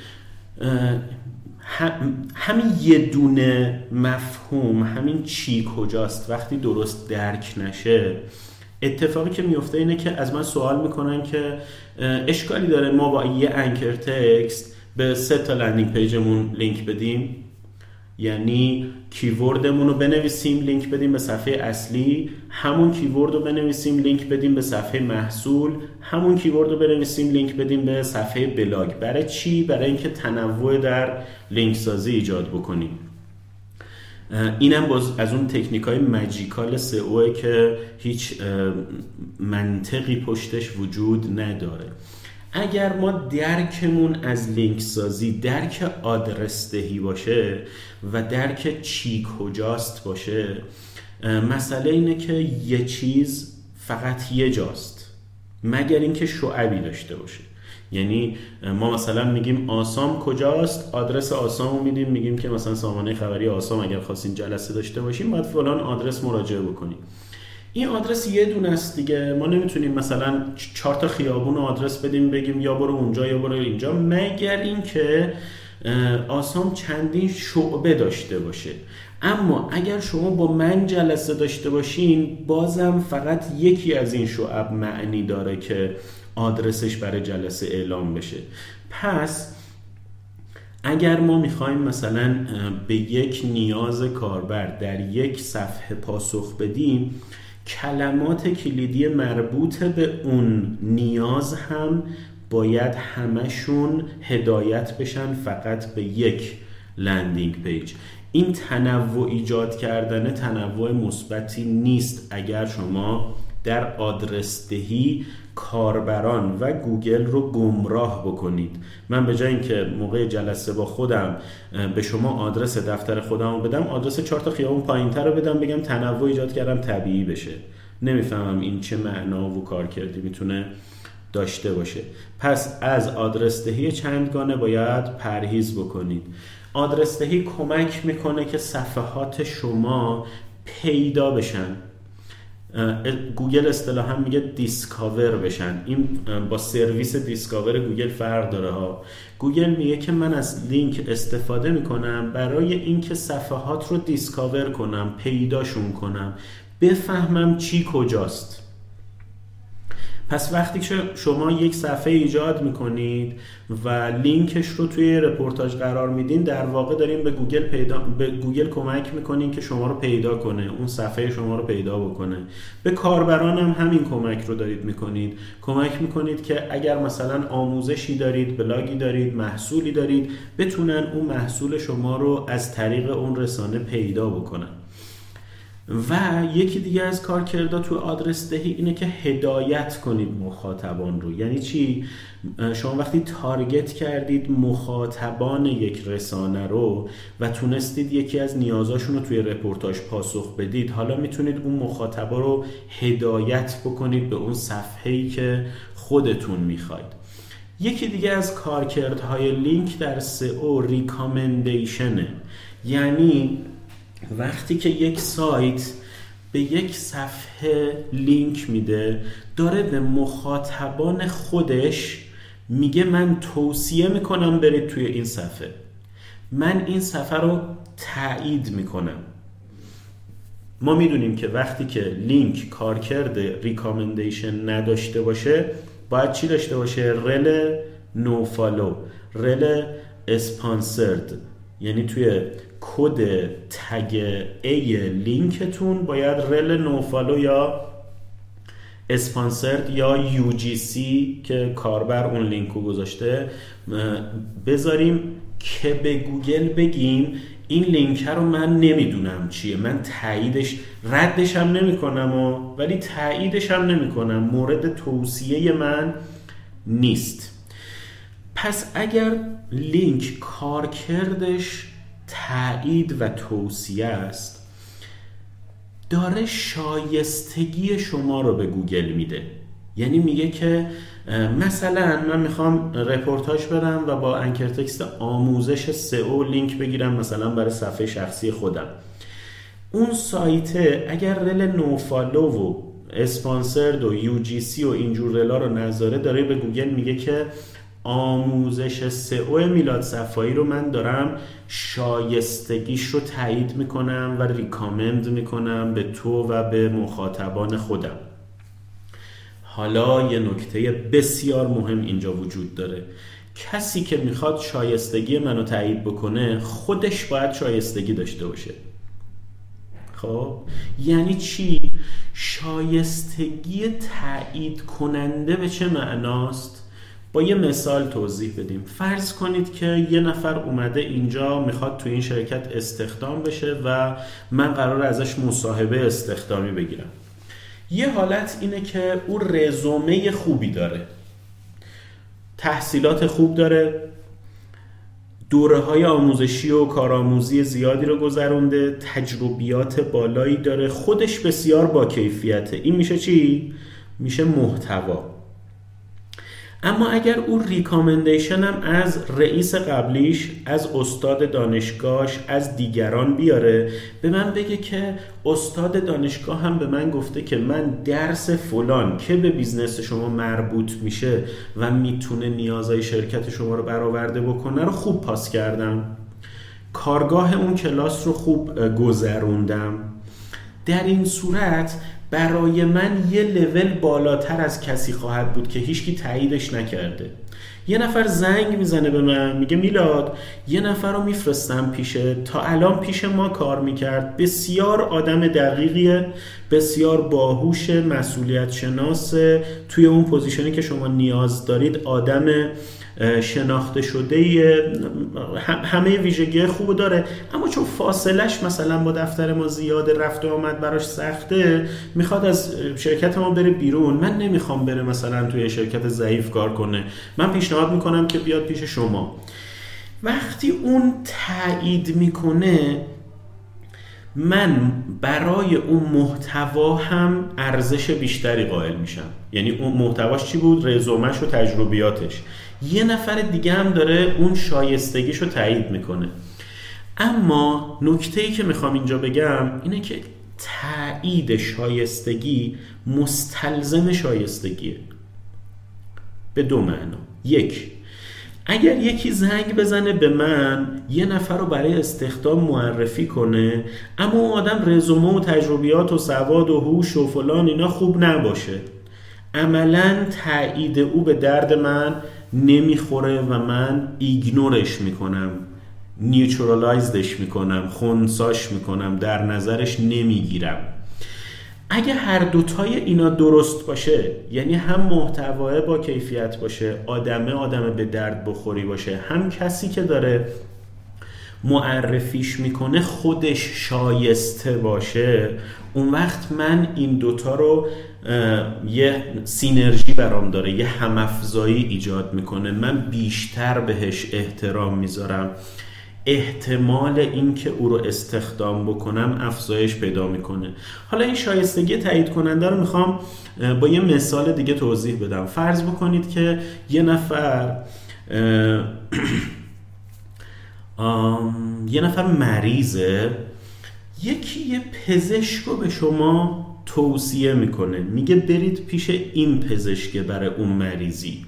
همین یه دونه مفهوم، همین چی کجاست، وقتی درست درک نشه اتفاقی که میفته اینه که از من سوال میکنن که اشکالی داره ما با یه انکر تکست به سه تا لندینگ پیجمون لینک بدیم؟ یعنی کیوردمون رو بنویسیم لینک بدیم به صفحه اصلی، همون کیورد رو بنویسیم لینک بدیم به صفحه محصول، همون کیورد رو بنویسیم لینک بدیم به صفحه بلاگ. برای چی؟ برای اینکه تنوع در لینک سازی ایجاد بکنیم. اینم باز از اون تکنیک‌های ماجیکال سئو که هیچ منطقی پشتش وجود نداره. اگر ما درکمون از لینک سازی درک آدرس دهی باشه و درک چی کجاست باشه، مسئله اینه که یه چیز فقط یه جاست مگر اینکه شعبی داشته باشه. یعنی ما مثلا میگیم آسام کجاست، آدرس آسام رو میدیم، میگیم که مثلا سامانه خبری آسام اگر خواستین جلسه داشته باشیم باید فلان آدرس مراجعه بکنیم. این آدرس یه دونه است دیگه. ما نمیتونیم مثلا چهار تا خیابون آدرس بدیم بگیم یا برو اونجا یا برو اینجا، مگر اینکه آسام چندین شعبه داشته باشه. اما اگر شما با من جلسه داشته باشین بازم فقط یکی از این شعب معنی داره که آدرسش برای جلسه اعلام بشه. پس اگر ما میخوایم مثلا به یک نیاز کاربر در یک صفحه پاسخ بدیم، کلمات کلیدی مربوط به اون نیاز هم باید همشون هدایت بشن فقط به یک لندینگ پیج. این تنوع ایجاد کردن تنوع مثبتی نیست اگر شما در آدرس دهی کاربران و گوگل رو گمراه بکنید. من به جای اینکه موقع جلسه با خودم به شما آدرس دفتر خودم رو بدم، آدرس چهار تا خیابون پایین‌تر رو بدم بگم تنوع ایجاد کردم طبیعی بشه. نمیفهمم این چه معنا و کارکردی میتونه داشته باشه. پس از آدرس دهی چندگانه باید پرهیز بکنید. آدرس دهی کمک میکنه که صفحات شما پیدا بشن. گوگل اصطلاحاً میگه دیسکاور بشن. این با سرویس دیسکاور گوگل فرق داره ها. گوگل میگه که من از لینک استفاده میکنم برای اینکه صفحات رو دیسکاور کنم، پیداشون کنم، بفهمم چی کجاست. پس وقتی که شما یک صفحه ایجاد میکنید و لینکش رو توی رپورتاج قرار میدین، در واقع دارین به گوگل پیدا به گوگل کمک میکنین که شما رو پیدا کنه، اون صفحه شما رو پیدا بکنه. به کاربران هم همین کمک رو دارید میکنید. کمک میکنید که اگر مثلا آموزشی دارید، بلاگی دارید، محصولی دارید، بتونن اون محصول شما رو از طریق اون رسانه پیدا بکنن. و یکی دیگه از کارکردها تو آدرس دهی اینه که هدایت کنید مخاطبان رو. یعنی چی؟ شما وقتی تارگت کردید مخاطبان یک رسانه رو و تونستید یکی از نیازاشون رو توی رپورتاج پاسخ بدید، حالا میتونید اون مخاطبا رو هدایت بکنید به اون صفحه‌ای که خودتون میخواید. یکی دیگه از کارکردهای لینک در سئو ریکامندیشنه، یعنی وقتی که یک سایت به یک صفحه لینک میده داره به مخاطبان خودش میگه من توصیه میکنم برید توی این صفحه، من این صفحه رو تایید میکنم. ما میدونیم که وقتی که لینک کارکرد ریکامندیشن نداشته باشه باید چی داشته باشه؟ رل نو فالو، رل اسپانسرد، یعنی توی کد تگ ای لینکتون باید رل نو فالو یا اسپانسرد یا یو جی سی که کاربر اون لینکو گذاشته بذاریم که به گوگل بگیم این لینک رو من نمیدونم چیه، من تاییدش ردش هم نمی کنم و ولی تاییدش هم نمی کنم، مورد توصیه من نیست. پس اگر لینک کارکردش تایید و توصیه است داره شایستگی شما رو به گوگل میده، یعنی میگه که مثلا من میخوام رپورتاج برم و با انکر تکست آموزش سئو لینک بگیرم مثلا برای صفحه شخصی خودم، اون سایت اگر رل نو فالو و اسپانسرد و یو جی سی و اینجور رلا رو نذاره داره به گوگل میگه که آموزش سئو میلاد صفایی رو من دارم شایستگیش رو تایید میکنم و ریکامند میکنم به تو و به مخاطبان خودم. حالا یه نکته بسیار مهم اینجا وجود داره، کسی که میخواد شایستگی منو تایید بکنه خودش باید شایستگی داشته باشه. خب یعنی چی؟ شایستگی تایید کننده به چه معناست؟ با یه مثال توضیح بدیم. فرض کنید که یه نفر اومده اینجا میخواد تو این شرکت استخدام بشه و من قراره ازش مصاحبه استخدامی بگیرم. یه حالت اینه که او رزومه خوبی داره، تحصیلات خوب داره، دوره‌های آموزشی و کارآموزی زیادی رو گذرونده، تجربیات بالایی داره، خودش بسیار با کیفیته. این میشه چی؟ میشه محتوا. اما اگر او ریکامندیشن هم از رئیس قبلیش، از استاد دانشگاهش، از دیگران بیاره، به من بگه که استاد دانشگاه هم به من گفته که من درس فلان که به بیزنس شما مربوط میشه و میتونه نیازهای شرکت شما رو برآورده بکنه رو خوب پاس کردم، کارگاه اون کلاس رو خوب گذروندم، در این صورت برای من یه لول بالاتر از کسی خواهد بود که هیچکی تاییدش نکرده. یه نفر زنگ میزنه به من میگه میلاد یه نفر رو میفرستم پیشه، تا الان پیش ما کار میکرد، بسیار آدم دقیقیه، بسیار باهوش، مسئولیت شناسه، توی اون پوزیشنی که شما نیاز دارید آدم شناخته شده، همه ویژگی خوب داره، اما چون فاصلش مثلا با دفتر ما زیاده، رفت و آمد براش سخته، میخواد از شرکت ما بره بیرون. من نمیخوام بره مثلا توی شرکت ضعیف کار کنه، من پیشنهاد میکنم که بیاد پیش شما. وقتی اون تایید میکنه من برای اون محتوا هم ارزش بیشتری قائل میشم. یعنی اون محتواش چی بود؟ رزومش و تجربیاتش. یه نفر دیگه هم داره اون شایستگیشو تایید میکنه. اما نکته‌ای که میخوام اینجا بگم اینه که تایید شایستگی مستلزم شایستگیه به دو معنا. یک، اگر یکی زنگ بزنه به من یه نفر رو برای استخدام معرفی کنه اما اون آدم رزومه و تجربیات و سواد و هوش و فلان اینا خوب نباشه، عملاً تایید او به درد من نمیخوره و من ایگنورش میکنم، نیوترالایزدش میکنم، خنثاش میکنم، در نظرش نمیگیرم. اگه هر دوتای اینا درست باشه، یعنی هم محتوای با کیفیت باشه، آدمه آدمه به درد بخوری باشه، هم کسی که داره معرفیش میکنه خودش شایسته باشه، اون وقت من این دوتا رو یه سینرژی برام داره، یه همافزایی ایجاد میکنه، من بیشتر بهش احترام میذارم. احتمال اینکه او رو استخدام بکنم افزایش پیدا میکنه. حالا این شایستگی تایید کننده رو میخوام با یه مثال دیگه توضیح بدم. فرض بکنید که یه نفر یه نفر مریضه، یکی یه پزشک رو به شما توصیه میکنه، میگه برید پیش این پزشک برای اون مریضی.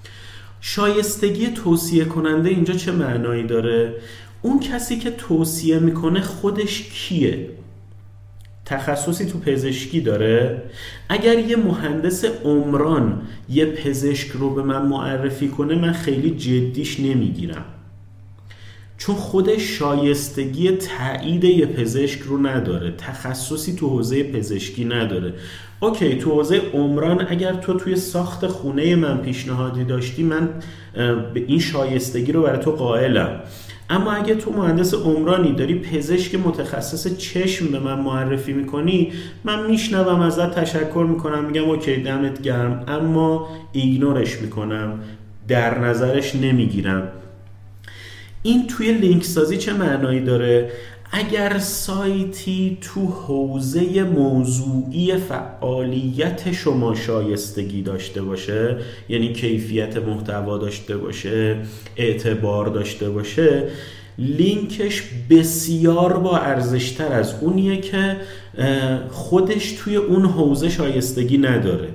شایستگی توصیه کننده اینجا چه معنایی داره؟ اون کسی که توصیه میکنه خودش کیه؟ تخصصی تو پزشکی داره؟ اگر یه مهندس عمران یه پزشک رو به من معرفی کنه من خیلی جدیش نمیگیرم، چون خودش شایستگی تایید یه پزشک رو نداره، تخصصی تو حوزه پزشکی نداره. اوکی، تو حوزه عمران اگر تو توی ساخت خونه من پیشنهادی داشتی من به این شایستگی رو برای تو قائلم، اما اگه تو مهندس عمرانی داری پزشک متخصص چشم به من معرفی میکنی، من میشنوم ازت، تشکر میکنم، میگم اوکی دمت گرم، اما ایگنورش میکنم، در نظرش نمیگیرم. این توی لینک سازی چه معنایی داره؟ اگر سایتی تو حوزه موضوعی فعالیت شما شایستگی داشته باشه، یعنی کیفیت محتوا داشته باشه، اعتبار داشته باشه، لینکش بسیار با ارزشتر از اونیه که خودش توی اون حوزه شایستگی نداره.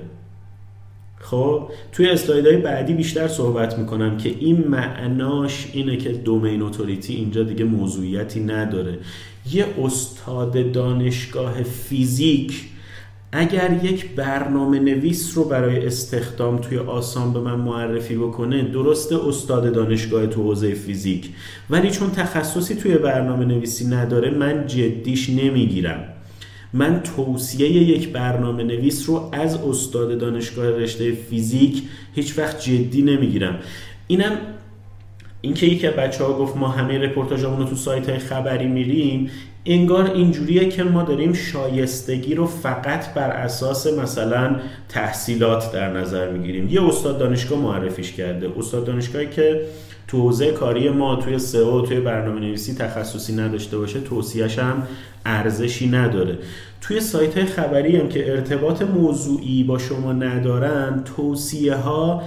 خب توی اسلایدهای بعدی بیشتر صحبت میکنم که این معناش اینه که دومین اتوریتی اینجا دیگه موضوعیتی نداره. یه استاد دانشگاه فیزیک اگر یک برنامه نویس رو برای استخدام توی آسام به من معرفی بکنه، درسته استاد دانشگاه تو حوزه فیزیک، ولی چون تخصصی توی برنامه نویسی نداره من جدیش نمیگیرم. من توصیه یک برنامه نویس رو از استاد دانشگاه رشته فیزیک هیچ وقت جدی نمیگیرم. اینم این که یکی از بچه‌ها گفت ما همه رپورتاژمون رو تو سایت‌های خبری میریم، انگار اینجوریه که ما داریم شایستگی رو فقط بر اساس مثلا تحصیلات در نظر میگیریم. یه استاد دانشگاه معرفیش کرده، استاد دانشگاهی که تو حوزه کاری ما توی سئو توی برنامه‌نویسی تخصصی نداشته باشه، توصیه‌اش هم ارزشی نداره. توی سایت‌های خبری هم که ارتباط موضوعی با شما ندارن، توصیه‌ها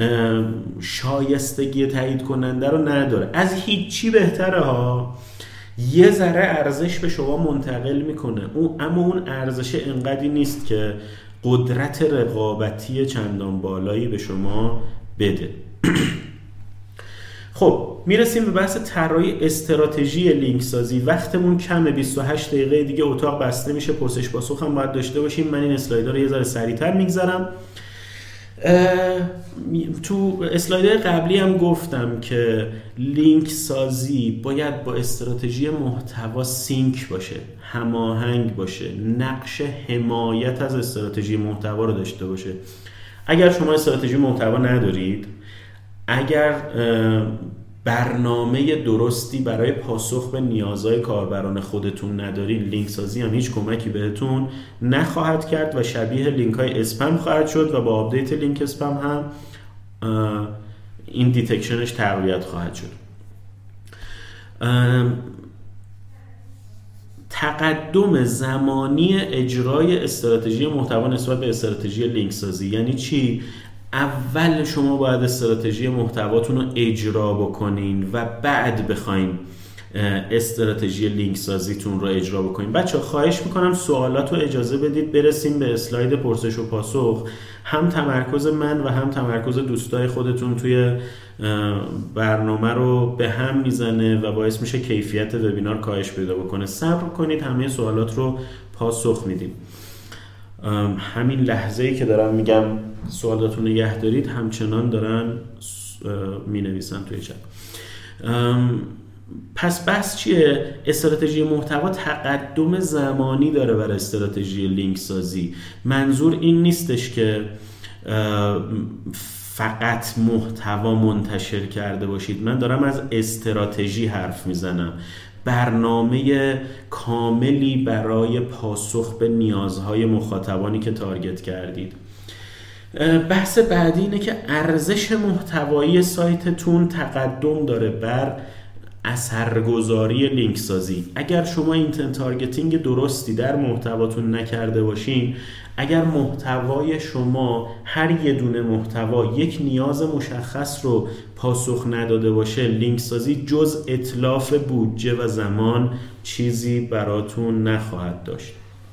شایستگی تایید کننده رو نداره. از هیچی بهتره ها، یه ذره ارزش به شما منتقل میکنه، اون اما اون ارزش انقدری نیست که قدرت رقابتی چندان بالایی به شما بده. خب میرسیم به بحث طراحی استراتژی لینک سازی. وقتمون کمه، بیست و هشت دقیقه دیگه اتاق بسته میشه، پرسش پاسخ هم باید داشته باشیم. من این اسلایدها رو یه ذره سریعتر میگذرم. تو اسلایدهای قبلی هم گفتم که لینک سازی باید با استراتژی محتوا سینک باشه، هماهنگ باشه، نقش حمایت از استراتژی محتوا رو داشته باشه. اگر شما استراتژی محتوا ندارید، اگر برنامه درستی برای پاسخ به نیازهای کاربران خودتون ندارین، لینک سازی هم هیچ کمکی بهتون نخواهد کرد و شبیه لینک های اسپم خواهد شد و با آپدیت لینک اسپم هم این دیتکشنش تقویت خواهد شد. تقدم زمانی اجرای استراتژی محتوا نسبت به استراتژی لینک سازی یعنی چی؟ اول شما باید استراتژی محتواتون رو اجرا بکنین و بعد بخواین استراتژی لینک سازیتون رو اجرا بکنین. بچه خواهش میکنم سوالات رو اجازه بدید برسیم به اسلاید پرسش و پاسخ. هم تمرکز من و هم تمرکز دوستای خودتون توی برنامه رو به هم میزنه و باعث میشه کیفیت وبینار کاهش پیدا بکنه. صبر کنید، همه سوالات رو پاسخ میدیم. همین لحظه‌ای که دارم میگم سوالاتون نگه دارید، همچنان دارن می نویسن توی چت. پس بحث چیه؟ استراتژی محتوا تقدم زمانی داره بر استراتژی لینک سازی. منظور این نیستش که فقط محتوا منتشر کرده باشید. من دارم از استراتژی حرف میزنم، برنامه کاملی برای پاسخ به نیازهای مخاطبانی که تارگت کردید. بحث بعدی اینه که ارزش محتوایی سایتتون تقدم داره بر اثرگذاری لینک سازی. اگر شما اینتنت تارگتینگ درستی در محتواتون نکرده باشین، اگر محتوای شما هر یه دونه محتوا یک نیاز مشخص رو پاسخ نداده باشه، لینک سازی جز اتلاف بودجه و زمان چیزی براتون نخواهد داشت.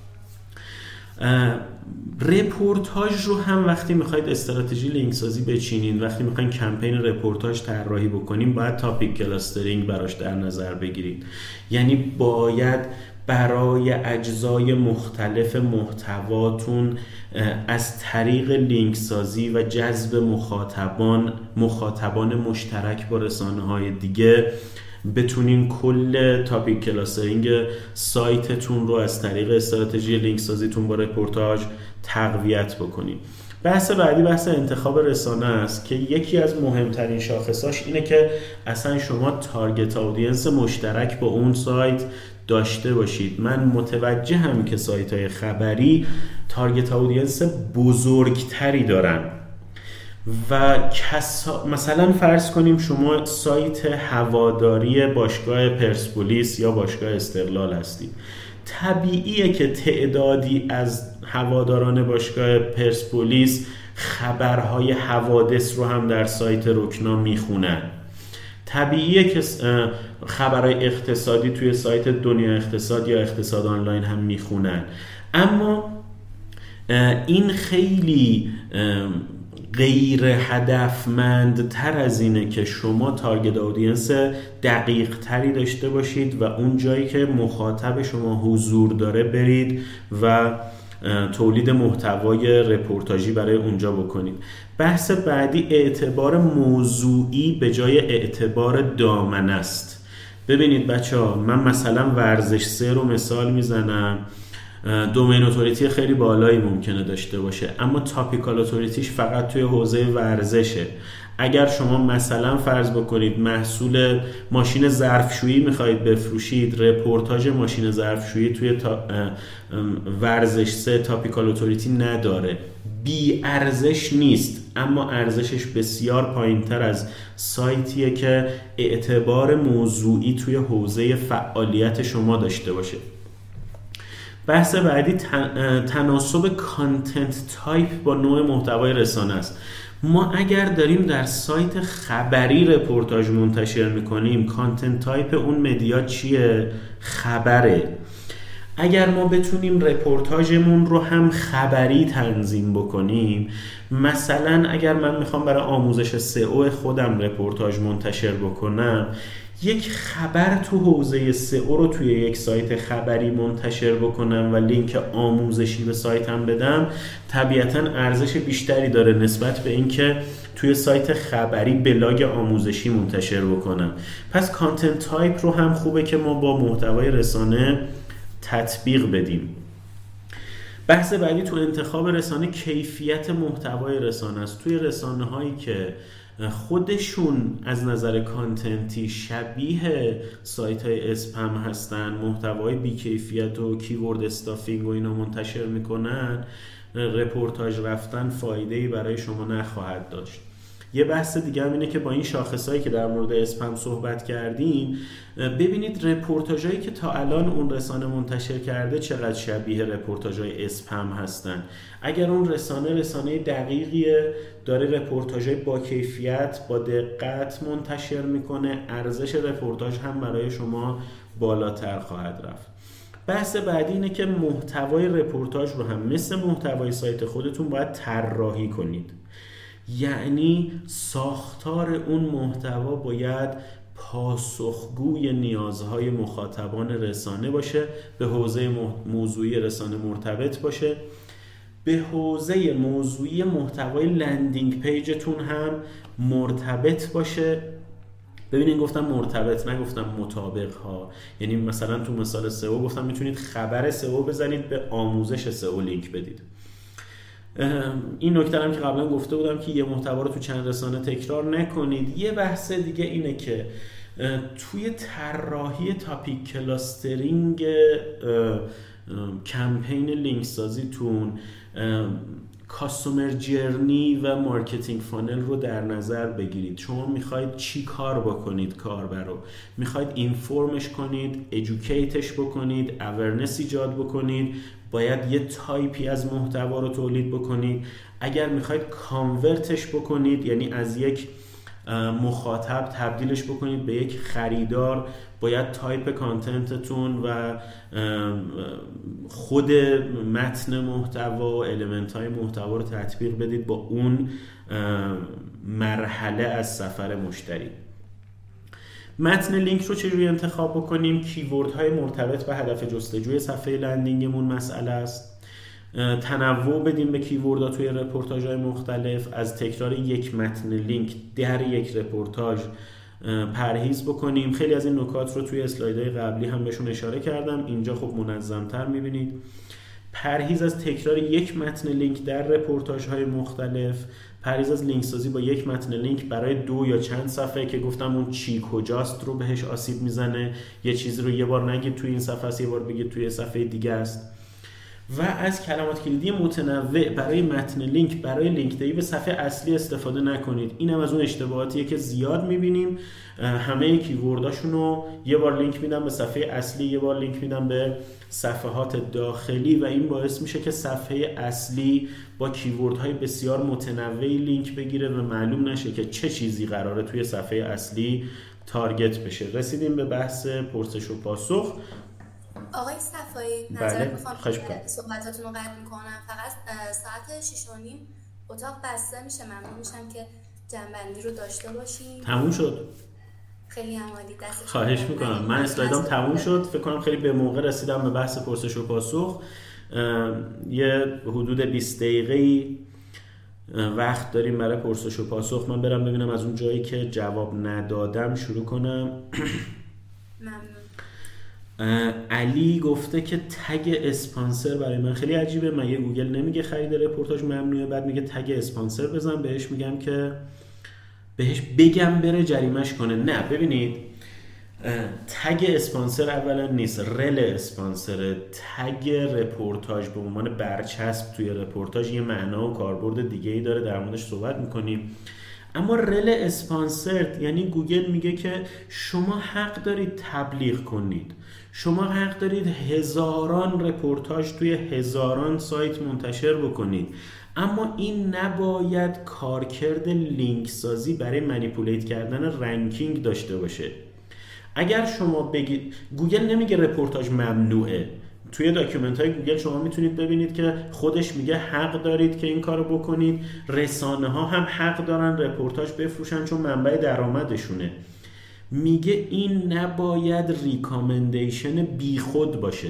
رپورتاج رو هم وقتی میخواید استراتژی لینک سازی بچینین، وقتی میخواین کمپین رپورتاج طراحی بکنین، باید تاپیک کلاسترینگ براش در نظر بگیرید. یعنی باید برای اجزای مختلف محتواتون از طریق لینک سازی و جذب مخاطبان مخاطبان مشترک با رسانه‌های دیگه بتونین کل تاپیک کلاسترینگ سایتتون رو از طریق استراتژی لینک سازیتون با رپورتاج تقویت بکنین. بحث بعدی بحث انتخاب رسانه است که یکی از مهمترین شاخصاش اینه که اصلا شما تارگت اودینس مشترک با اون سایت داشته باشید. من متوجهم که سایت‌های خبری تارگت اودینس بزرگتری دارن و کسا... مثلا فرض کنیم شما سایت هواداری باشگاه پرسپولیس یا باشگاه استقلال هستید. طبیعیه که تعدادی از هواداران باشگاه پرسپولیس خبرهای حوادث رو هم در سایت رکنا میخونن. طبیعیه که خبرهای اقتصادی توی سایت دنیا اقتصاد یا اقتصاد آنلاین هم میخونن. اما این خیلی غیر هدفمند تر از اینه که شما تارگت اودینس دقیق تری داشته باشید و اون جایی که مخاطب شما حضور داره برید و تولید محتوای رپورتاژی برای اونجا بکنید. بحث بعدی اعتبار موضوعی به جای اعتبار دامنه است. ببینید بچه‌ها، من مثلا ورزش سه رو مثال میزنم. دومین اتوریتی خیلی بالایی ممکنه داشته باشه، اما تاپیکال اتوریتیش فقط توی حوزه ورزشه. اگر شما مثلا فرض بکنید محصول ماشین ظرفشویی میخواید بفروشید، رپورتاج ماشین ظرفشویی توی تا ورزش سه تاپیکال اتوریتی نداره. بی ارزش نیست، اما ارزشش بسیار پایینتر از سایتیه که اعتبار موضوعی توی حوزه فعالیت شما داشته باشه. بحث بعدی تناسب کانتنت تایپ با نوع محتوای رسانه است. ما اگر داریم در سایت خبری رپورتاج منتشر میکنیم، کانتنت تایپ اون مدیا چیه؟ خبره. اگر ما بتونیم رپورتاجمون رو هم خبری تنظیم بکنیم، مثلا اگر من میخوام برای آموزش سئو خودم رپورتاج منتشر بکنم، یک خبر تو حوزه سئو رو توی یک سایت خبری منتشر بکنم و لینک آموزشی به سایتم بدم، طبیعتاً ارزش بیشتری داره نسبت به اینکه توی سایت خبری بلاگ آموزشی منتشر بکنم. پس کانتنت تایپ رو هم خوبه که ما با محتوای رسانه تطبیق بدیم. بحث بعدی تو انتخاب رسانه کیفیت محتوای رسانه است. توی رسانه هایی که خودشون از نظر کانتنتی شبیه سایت های اسپم هستن، محتوای بیکیفیت و کیورد استافینگ و اینا منتشر میکنن، رپورتاج رفتن فایده‌ای برای شما نخواهد داشت. یه بحث دیگه هم اینه که با این شاخصایی که در مورد اسپم صحبت کردیم، ببینید رپورتاجایی که تا الان اون رسانه منتشر کرده چقدر شبیه رپورتاجای اسپم هستن. اگر اون رسانه رسانه دقیقیه، داره رپورتاجای با کیفیت با دقت منتشر میکنه، ارزش رپورتاج هم برای شما بالاتر خواهد رفت. بحث بعدی اینه که محتوای رپورتاج رو هم مثل محتوای سایت خودتون باید طراحی کنید. یعنی ساختار اون محتوا باید پاسخگوی نیازهای مخاطبان رسانه باشه، به حوزه موضوعی رسانه مرتبط باشه، به حوزه موضوعی محتوای لندینگ پیجتون هم مرتبط باشه. ببینین گفتم مرتبط، نگفتم مطابق ها. یعنی مثلا تو مثال سئو گفتم میتونید خبر سئو بزنید به آموزش سئو لینک بدید. این نکته هم که قبلا گفته بودم که یه محتوا رو تو چند رسانه تکرار نکنید. یه بحث دیگه اینه که توی طراحی تاپیک کلاسترینگ کمپین لینک سازیتون کاستومر جرنی و مارکتینگ فانل رو در نظر بگیرید. شما میخواید چی کار بکنید کاربر رو، میخواید اینفورمش کنید، ادوکیتش بکنید، اورنس ایجاد بکنید، باید یه تایپی از محتوا رو تولید بکنید. اگر میخواید کانورتش بکنید، یعنی از یک مخاطب تبدیلش بکنید به یک خریدار، باید تایپ کانتنتتون و خود متن محتوا و المنت های محتوا رو تطبیق بدید با اون مرحله از سفر مشتری. متن لینک رو چجوری انتخاب بکنیم؟ کیوردهای مرتبط به هدف جستجوی صفحه لندینگمون مسئله است. تنوع بدیم به کیوردها توی رپورتاژهای مختلف. از تکرار یک متن لینک در یک رپورتاژ پرهیز بکنیم. خیلی از این نکات رو توی اسلایدهای قبلی هم بهشون اشاره کردم، اینجا خب منظم‌تر می‌بینید. پرهیز از تکرار یک متن لینک در رپورتاژهای مختلف. پرهیز از لینک سازی با یک متن لینک برای دو یا چند صفحه که گفتم اون چی کجاست رو بهش آسیب میزنه. یه چیزی رو یه بار نگید توی این صفحه است، یه بار بگید توی صفحه دیگه است. و از کلمات کلیدی متنوع برای متن لینک، برای لینک دهی به صفحه اصلی استفاده نکنید. اینم از اون اشتباهاتیه که زیاد میبینیم. همه کیورداشون رو یه بار لینک میدن به صفحه اصلی، یه بار لینک میدن به صفحات داخلی و این باعث میشه که صفحه اصلی با کیوردهای بسیار متنوعی لینک بگیره و معلوم نشه که چه چیزی قراره توی صفحه اصلی تارگت بشه. رسیدیم به بحث پرسش و پاسخ. آقای صفایی، نظرت میخوام صحبتاتون رو قطع میکنم. فقط ساعت شش و نیم اتاق بسته میشه. ممنون میشم که جنبندی رو داشته باشیم. تموم شد. خیلی عالی، دست خواهش میکنم. من اسلایدام تموم شد. فکر کنم خیلی به موقع رسیدم به بحث پرسش و پاسخ. یه حدود بیست دقیقه‌ای وقت داریم برای پرسش و پاسخ. من برم ببینم از اون جایی که جواب ندادم شروع کنم. ممنون. علی گفته که تگ اسپانسر برای من خیلی عجیبه. من یه گوگل نمیگه خرید رپورتاج ممنوعه، بعد میگه تگ اسپانسر بزن. بهش میگم که بهش بگم بره جریمش کنه. نه، ببینید تگ اسپانسر اولا نیست، رل اسپانسر. تگ رپورتاج به عنوان برچسب توی رپورتاج یه معنا و کاربرد دیگه ای داره، در موردش صحبت میکنیم. اما رل اسپانسرد یعنی گوگل میگه که شما حق دارید تبلیغ کنید، شما حق دارید هزاران رپورتاج توی هزاران سایت منتشر بکنید، اما این نباید کارکرد لینک سازی برای منیپولیت کردن رنکینگ داشته باشه. اگر شما بگید، گوگل نمیگه رپورتاج ممنوعه. توی داکیومنت های گوگل شما میتونید ببینید که خودش میگه حق دارید که این کارو بکنید. رسانه ها هم حق دارن رپورتاج بفروشن چون منبع درآمدشونه. میگه این نباید ریکامندیشن بی خود باشه،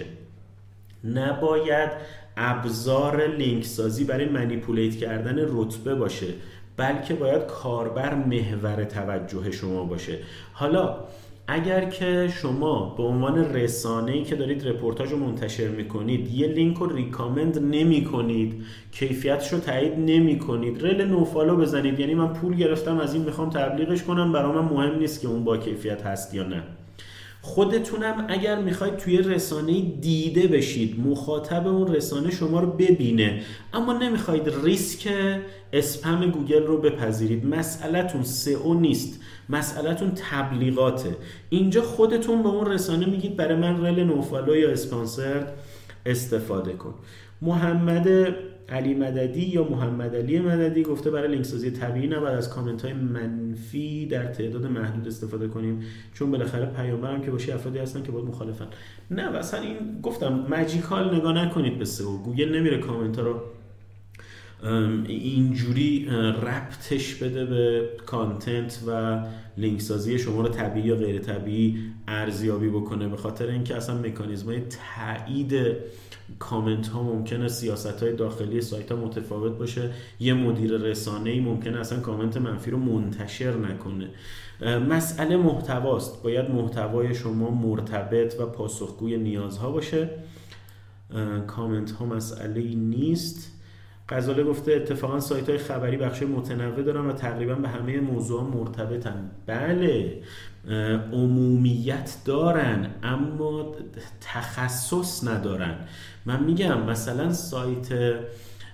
نباید ابزار لینک سازی برای منیپولیت کردن رتبه باشه، بلکه باید کاربر محور توجه شما باشه. حالا اگر که شما به عنوان رسانه‌ای که دارید رپورتاج رو منتشر میکنید یه لینک رو ریکامند نمی کنید، کیفیتش رو تایید نمی کنید، رل نوفالو بزنید، یعنی من پول گرفتم از این میخوام تبلیغش کنم، برای من مهم نیست که اون با کیفیت هست یا نه. خودتونم اگر میخواید توی رسانه‌ای دیده بشید، مخاطب اون رسانه شما رو ببینه، اما نمیخواید ریسک اسپم گوگل رو بپذیرید، مسئله‌تون سئو نیست، مسئله‌تون تبلیغاته. اینجا خودتون به اون رسانه میگید برای من رل نوفالو یا اسپانسرد استفاده کن. محمد علی مددی یا محمد علی مددی گفته برای لینک سازی طبیعی نباید از کامنت های منفی در تعداد محدود استفاده کنیم، چون بالاخره پیامبرم که باشه افرادی هستن که باید مخالفن. نه مثلا این گفتم ماجیکال نگاه نکنید به سئو. گوگل نمیره کامنت ها رو اینجوری ربطش بده به کانتنت و لینک سازی شما رو طبیعی یا غیر طبیعی ارزیابی بکنه، به خاطر اینکه اصلا مکانیزم‌های تایید کامنت ها ممکنه سیاست های داخلی سایت ها متفاوت باشه. یه مدیر رسانه‌ای ممکنه اصلا کامنت منفی رو منتشر نکنه. مسئله محتواست، باید محتوای شما مرتبط و پاسخگوی نیازها باشه. کامنت ها مسئله ای نیست. غزاله گفته اتفاقا سایت های خبری بخش متنوع دارن و تقریبا به همه موضوعات مرتبطن. بله عمومیت دارن اما تخصص ندارن. من میگم مثلا سایت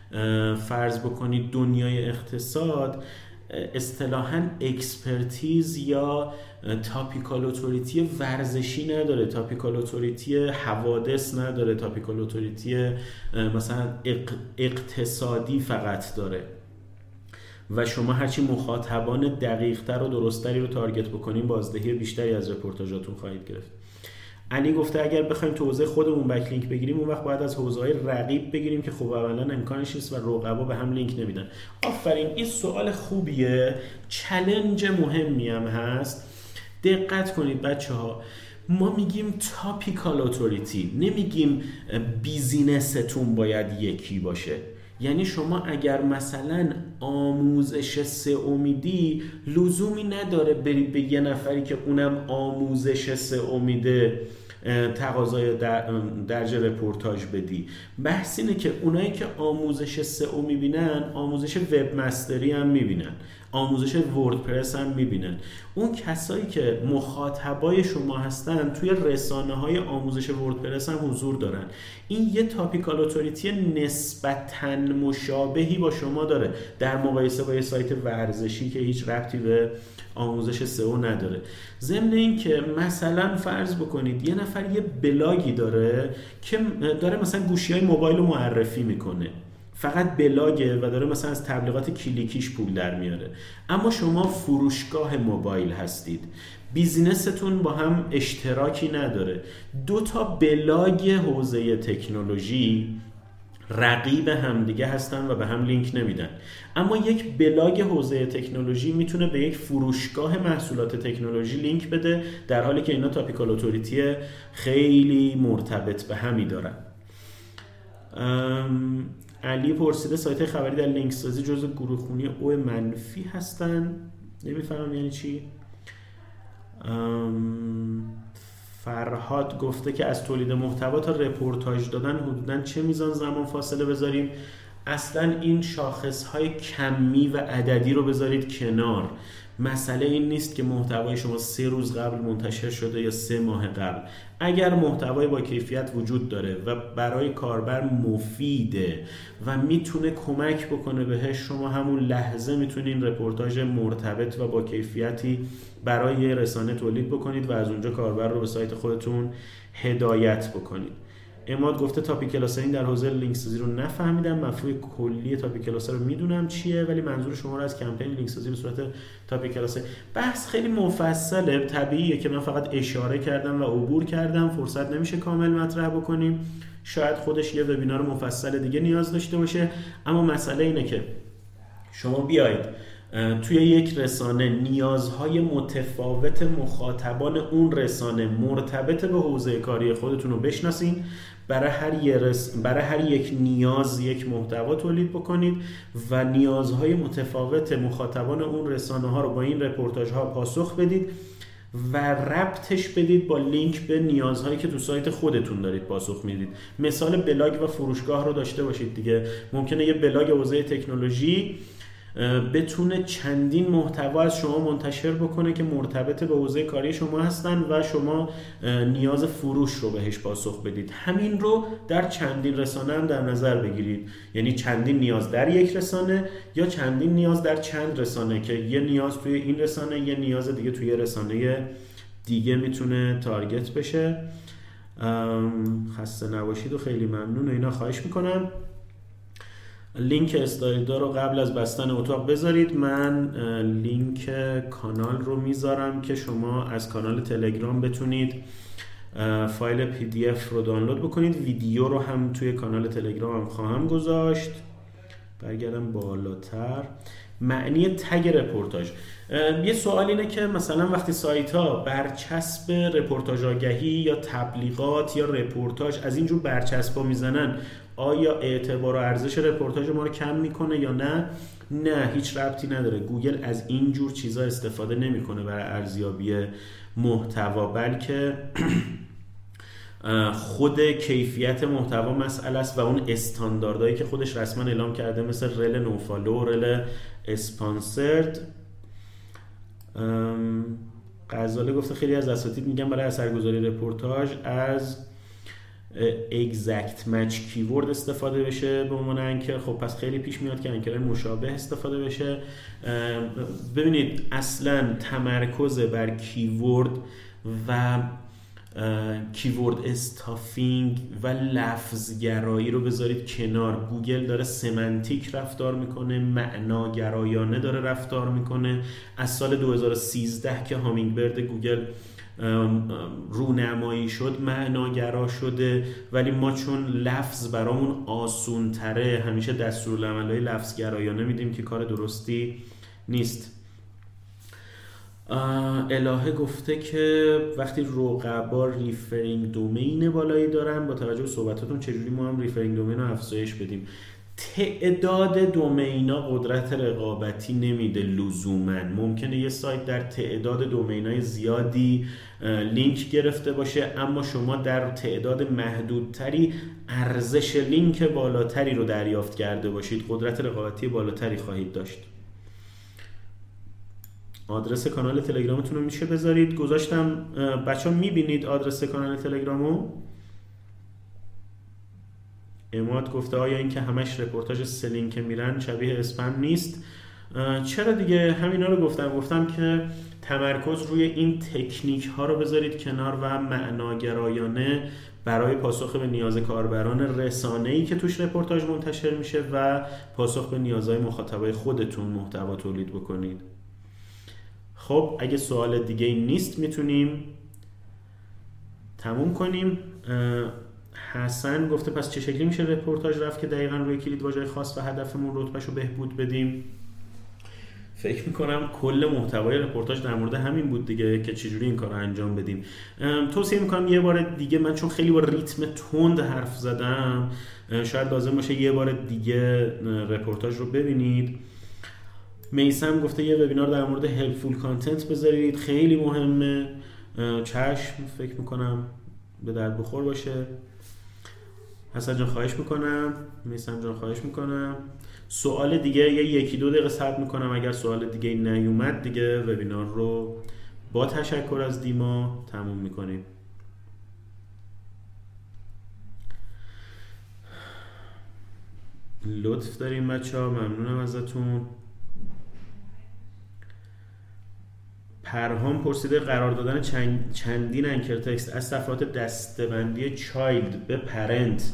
فرض بکنید دنیای اقتصاد اصطلاحاً اکسپرتیز یا تاپیکال اتوریتی ورزشی نداره، تاپیکال اتوریتی حوادث نداره، تاپیکال اتوریتی مثلا اقتصادی فقط داره و شما هرچی مخاطبان دقیق‌تر و درست‌تری رو تارگت بکنین بازدهی بیشتری از رپورتاژاتون خواهید گرفت. علی گفته اگر بخوایم تو حوزه خودمون بک لینک بگیریم اون وقت باید از حوزه‌های رقیب بگیریم که خب اولا امکانش نیست و رقبا به هم لینک نمیدن. آفرین، این سوال خوبیه، چالش مهمی هم هست. دقت کنید بچه‌ها، ما میگیم تاپیکال اتوریتی، نمیگیم بیزینستون باید یکی باشه. یعنی شما اگر مثلا آموزش سه امیدی لزومی نداره بری به یه نفری که اونم آموزش سه امیده تقاضای درجه رپورتاج بدی. بحث اینه که اونایی که آموزش سئو میبینن آموزش وب مستری هم میبینن، آموزش وردپرس هم میبینن. اون کسایی که مخاطبای شما هستن توی رسانه‌های آموزش وردپرس هم حضور دارن. این یه تاپیکال اتوریتی نسبتاً مشابهی با شما داره در مقایسه با یه سایت ورزشی که هیچ ربطی به آموزش سئو نداره. ضمن این که مثلا فرض بکنید یه نفر یه بلاگی داره که داره مثلا گوشی‌های موبایل رو معرفی میکنه، فقط بلاگه و داره مثلا از تبلیغات کلیکیش پول در میاره، اما شما فروشگاه موبایل هستید، بیزینستون با هم اشتراکی نداره. دو تا بلاگ حوزه تکنولوژی رقیب هم دیگه هستن و به هم لینک نمیدن، اما یک بلاگ حوزه تکنولوژی میتونه به یک فروشگاه محصولات تکنولوژی لینک بده، در حالی که اینا تاپیکال اتوریتی خیلی مرتبط به همی دارن. علی پرسیده سایت خبری در لینک سازی جزو گروه خونی او منفی هستن؟ نمیفهمم یعنی چی. فرهاد گفته که از تولید محتوا تا رپورتاج دادن حدوداً چه میزان زمان فاصله بذاریم؟ اصلا این شاخصهای کمی و عددی رو بذارید کنار. مسئله این نیست که محتوای شما سه روز قبل منتشر شده یا سه ماه قبل. اگر محتوای با کیفیت وجود داره و برای کاربر مفیده و میتونه کمک بکنه بهش، شما همون لحظه میتونین رپورتاج مرتبط و با کیفیتی برای یه رسانه تولید بکنید و از اونجا کاربر رو به سایت خودتون هدایت بکنید. اماد گفته تاپیک کلاسرینگ در حوزه لینک سازی رو نفهمیدم. مفهوم کلی تاپیک کلاسر رو میدونم چیه، ولی منظور شما رو از کمپین لینک سازی به صورت تاپیک کلاسر. بحث خیلی مفصله، طبیعیه که من فقط اشاره کردم و عبور کردم، فرصت نمیشه کامل مطرح بکنیم. شاید خودش یه وبینار مفصل دیگه نیاز داشته باشه، اما مسئله اینه که شما بیاید توی یک رسانه نیازهای متفاوت مخاطبان اون رسانه مرتبط به حوزه کاری خودتون رو بشناسین، برای هر, یه رس... برای هر یک نیاز یک محتوا تولید بکنید و نیازهای متفاوت مخاطبان اون رسانه ها رو با این رپورتاج ها پاسخ بدید و ربطش بدید با لینک به نیازهایی که تو سایت خودتون دارید پاسخ میدید. مثال بلاگ و فروشگاه رو داشته باشید دیگه. ممکنه یه بلاگ حوزه تکنولوژی بتونه چندین محتوا از شما منتشر بکنه که مرتبط به حوزه کاری شما هستن و شما نیاز فروش رو بهش پاسخ بدید. همین رو در چندین رسانه هم در نظر بگیرید، یعنی چندین نیاز در یک رسانه یا چندین نیاز در چند رسانه که یه نیاز توی این رسانه یه نیاز دیگه توی رسانه دیگه میتونه تارگت بشه. خسته نباشید و خیلی ممنون و اینا. خواهش میکنم لینک استایلدا رو قبل از بستن اتاق بذارید. من لینک کانال رو میذارم که شما از کانال تلگرام بتونید فایل پی دی اف رو دانلود بکنید. ویدیو رو هم توی کانال تلگرام هم خواهم گذاشت. برگردم بالاتر. معنی تگ رپورتاج. یه سوال اینه که مثلا وقتی سایت ها برچسب رپورتاج آگهی یا تبلیغات یا رپورتاج از اینجور برچسبا میزنن، آیا اعتبار و ارزش رپورتاج ما رو کم میکنه یا نه؟ نه، هیچ ربطی نداره. گوگل از اینجور چیزا استفاده نمیکنه برای ارزیابی محتوا، بلکه خود کیفیت محتوا مسئله است و اون استانداردهایی که خودش رسما اعلام کرده مثل رل نوفالو و رل اسپانسرد. غزاله گفته خیلی از اساتید میگن برای اثرگذاری رپورتاج از exact match کیورد استفاده بشه به عنوان انکر، خب پس خیلی پیش میاد که انکرهای مشابه استفاده بشه. ببینید اصلا تمرکز بر کیورد و کیورد استافینگ و لفظگرایی رو بذارید کنار. گوگل داره سمنتیک رفتار میکنه، معناگرایانه داره رفتار میکنه. از سال دو هزار و سیزده که هامینگبرد گوگل رونمایی شد معناگرا شده، ولی ما چون لفظ برامون آسون تره همیشه دستورالعمل‌های لفظگرایانه میدیم که کار درستی نیست. الهه گفته که وقتی رقبا ریفرینگ دومین بالایی دارن با توجه به صحبتاتون چجوری ما هم ریفرینگ دومین رو افزایش بدیم؟ تعداد دومینا قدرت رقابتی نمیده لزوما. ممکنه یه سایت در تعداد دومینای زیادی لینک گرفته باشه اما شما در تعداد محدودتری ارزش لینک بالاتری رو دریافت کرده باشید، قدرت رقابتی بالاتری خواهید داشت. آدرس کانال تلگرامتون رو میشه بذارید، گذاشتم. بچه ها میبینید آدرس کانال تلگرامو؟ اماد گفته آیا این که همش رپورتاج سه لینک میرن شبیه اسپم نیست؟ چرا دیگه، همینا رو گفتم گفتم که تمرکز روی این تکنیک ها رو بذارید کنار و معناگرایانه برای پاسخ به نیاز کاربران رسانه‌ای که توش رپورتاج منتشر میشه و پاسخ به نیازهای مخاطبای خودتون محتوا تولید بکنید. خب اگه سوال دیگه ای نیست میتونیم تموم کنیم. حسن گفته پس چه شکلی میشه رپورتاج رفت که دقیقاً روی کلید واژه خاص و هدفمون رتبهشو بهبود بدیم؟ فکر میکنم کل محتوای رپورتاج در مورد همین بود دیگه که چجوری این کار رو انجام بدیم. توصیه میکنم یه بار دیگه، من چون خیلی با ریتم تند حرف زدم شاید لازم باشه یه بار دیگه رپورتاج رو ببینید. میسم گفته یه وبینار در مورد هلپفول کانتنت بذارید، خیلی مهمه. چشم، فکر میکنم به درد بخور باشه. حسن جان خواهش میکنم، میسم جان خواهش میکنم. سوال دیگه یه یکی دو دقیقه صبر میکنم، اگر سوال دیگه نیومد دیگه وبینار رو با تشکر از دیما تموم میکنیم. لطف داریم بچه ها، ممنونم ازتون. پرهام پرسیده قرار دادن چند چندین انکر تکست از صفحات دسته‌بندی چایلد به پرنت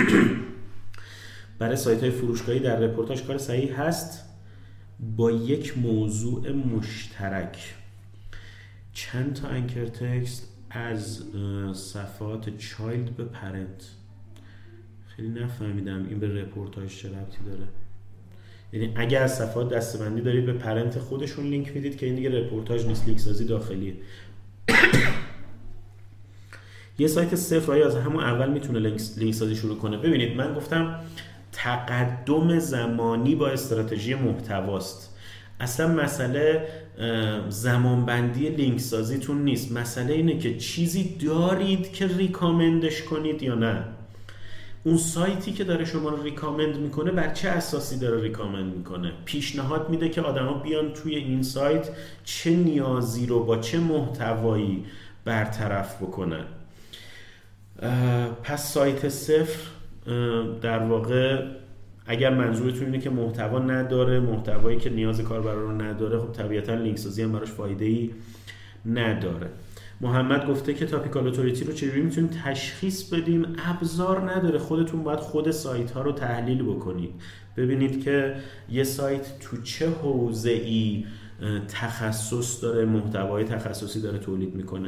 برای سایت‌های فروشگاهی در رپورتاج کار صحیح هست؟ با یک موضوع مشترک. چند تا انکر تکست از صفحات چایلد به پرنت؟ خیلی نفهمیدم این به رپورتاج چه ربطی داره. یعنی اگر از صفحات دسته‌بندی دارید به پرنت خودشون لینک میدید که این دیگه رپورتاج نیست، لینک سازی داخلیه. یه سایت صفر آیا از همون اول میتونه لینک سازی شروع کنه؟ ببینید من گفتم تقدم زمانی با استراتژی محتواست. اصلا مسئله زمانبندی لینک سازیتون نیست، مسئله اینه که چیزی دارید که ریکامندش کنید یا نه. اون سایتی که داره شما رو ریکامند میکنه بر چه اساسی داره ریکامند میکنه؟ پیشنهاد میده که آدما بیان توی این سایت چه نیازی رو با چه محتوایی برطرف بکنن. پس سایت صفر در واقع اگر منظورتون اینه که محتوا نداره، محتوایی که نیاز کاربر رو نداره، خب طبیعتا لینک سازی هم براش فایده‌ای نداره. محمد گفته که تاپیکال اتوریتی رو چجوری میتونیم تشخیص بدیم؟ ابزار نداره، خودتون باید خود سایت ها رو تحلیل بکنید، ببینید که یه سایت تو چه حوزه‌ای تخصص داره، محتوای تخصصی داره تولید میکنه.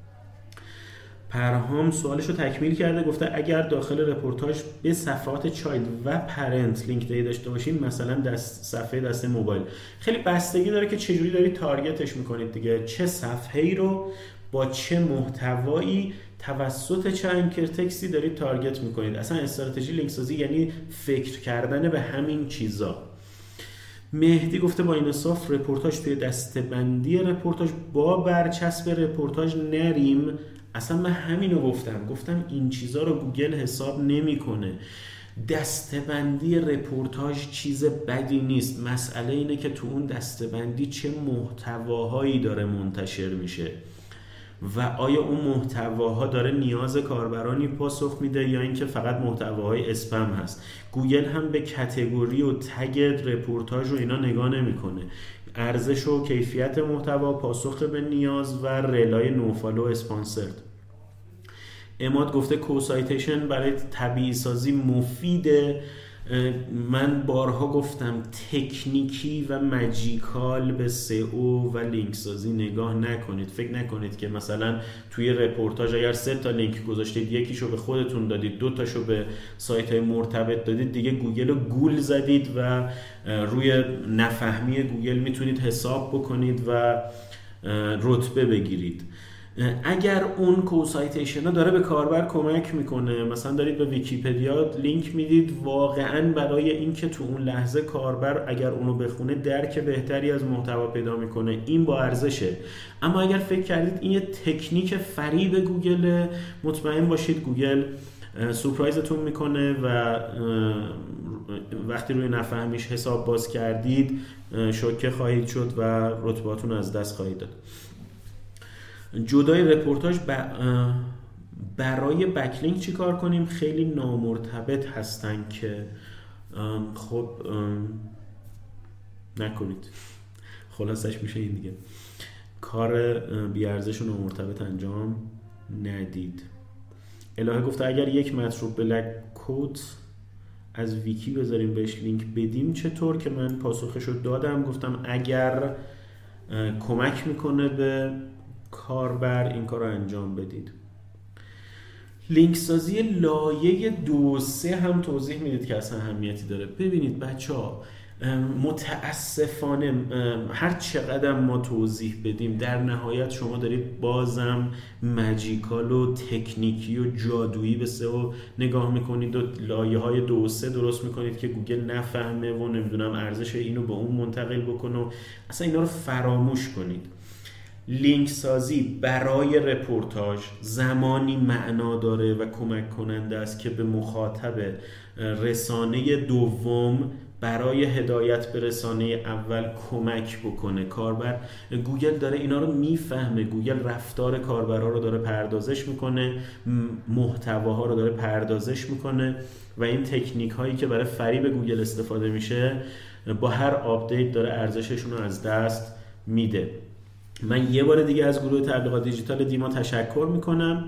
پرهام سوالش رو تکمیل کرده، گفته اگر داخل رپورتاج به صفحات چایلد و پرنت لینک دهی داشته باشین، مثلا دست صفحه دسته موبایل، خیلی بستگی داره که چجوری دارید تارگتش میکنید دیگه، چه صفحه‌ای رو با چه محتوایی توسط چه انکر تکستی دارید تارگت میکنید. اصلا استراتژی لینک سازی یعنی فکر کردن به همین چیزا. مهدی گفته با این انصاف رپورتاج توی دسته‌بندی رپورتاج با برچسب رپورتاج نریم. اصلا من همینو گفتم گفتم این چیزا رو گوگل حساب نمیکنه. دسته‌بندی رپورتاج چیز بدی نیست، مسئله اینه که تو اون دسته‌بندی چه محتواهایی داره منتشر میشه. و آیا اون محتواها داره نیاز کاربرانی پاسخ میده یا اینکه فقط محتواهای اسپم هست. گوگل هم به کاتگوری و تگ رپورتاج و اینا نگاه نمیکنه. ارزش و کیفیت محتوا، پاسخ به نیاز و رلای نوفالو اسپانسرد. اماد گفته کوسایتیشن برای طبیعی سازی مفیده. من بارها گفتم تکنیکی و ماجیکال به سئو و لینک سازی نگاه نکنید. فکر نکنید که مثلا توی رپورتاج اگر سه تا لینک گذاشتید، یکیشو به خودتون دادید، دو تاشو به سایت‌های مرتبط دادید، دیگه گوگل رو گول زدید و روی نفهمی گوگل میتونید حساب بکنید و رتبه بگیرید. اگر اون کوسایتیشن ها داره به کاربر کمک میکنه، مثلا دارید به ویکی‌پدیا لینک میدید واقعا برای اینکه تو اون لحظه کاربر اگر اونو بخونه درک بهتری از محتوا پیدا میکنه، این با ارزشه. اما اگر فکر کردید این یه تکنیک فریب گوگل، مطمئن باشید گوگل سورپرایزتون میکنه و وقتی روی نفهمیش حساب باز کردید شوکه خواهید شد و رتبهاتون از دست خواهید داد. جدای رپورتاج برای بکلینک چی کار کنیم؟ خیلی نامرتبط هستن که خب نکنید. خلاصش میشه این دیگه، کار بیارزش و نامرتبط انجام ندید. الهه گفته اگر یک مطلوب بلک کوت از ویکی بذاریم بهش لینک بدیم چطور؟ که من پاسخشو دادم، گفتم اگر کمک میکنه به کاربر این کار رو انجام بدید. لینک سازی لایه دو سه هم توضیح میدید که اصلا اهمیتی داره. ببینید بچه ها، متاسفانه هر چقدر ما توضیح بدیم در نهایت شما دارید بازم ماجیکال و تکنیکی و جادویی به سئو نگاه میکنید و لایه های دو سه درست میکنید که گوگل نفهمه و نمیدونم ارزش اینو به اون منتقل بکنه و اصلا اینا رو فراموش کنید. لینک سازی برای رپورتاج زمانی معنا داره و کمک کننده است که به مخاطب رسانه دوم برای هدایت به رسانه اول کمک بکنه. کاربر گوگل داره اینا رو میفهمه، گوگل رفتار کاربرها رو داره پردازش میکنه، محتواها رو داره پردازش میکنه و این تکنیک هایی که برای فریب گوگل استفاده میشه با هر آپدیت داره ارزششون رو از دست میده. من یه بار دیگه از گروه تبلیغات دیجیتال دیما تشکر میکنم.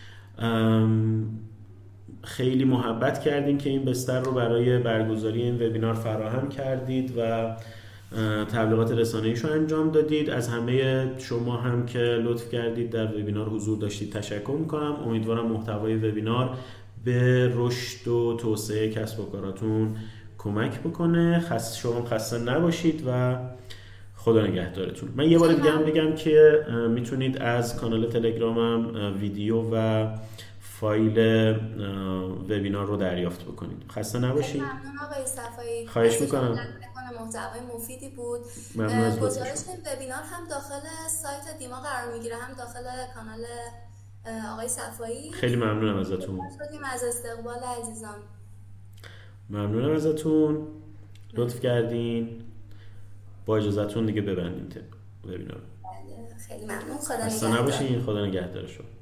خیلی محبت کردین که این بستر رو برای برگزاری این وبینار فراهم کردید و تبلیغات رسانه‌ایش رو انجام دادید. از همه شما هم که لطف کردید در وبینار حضور داشتید تشکر میکنم. امیدوارم محتوای وبینار به رشد و توسعه کسب و کاراتون کمک بکنه. خسته شما خسته نباشید و خدا نگهدارتون. من یه بار دیگه هم بگم که میتونید از کانال تلگرامم ویدیو و فایل وبینار رو دریافت بکنید. خسته نباشید. ممنون آقای صفایی. خواهش میکنم. محتوای مفیدی بود. گزارش وبینار هم داخل سایت دیما قرار میگیره، هم داخل کانال آقای صفایی. خیلی ممنونم ازتون. از استقبال عزیزان. ممنونم ازتون. لطف کردین. با اجازهتون دیگه ببندیم وبینار. خیلی ممنون. خدا نگهدار. خسته نباشین. خدا نگهدار شما.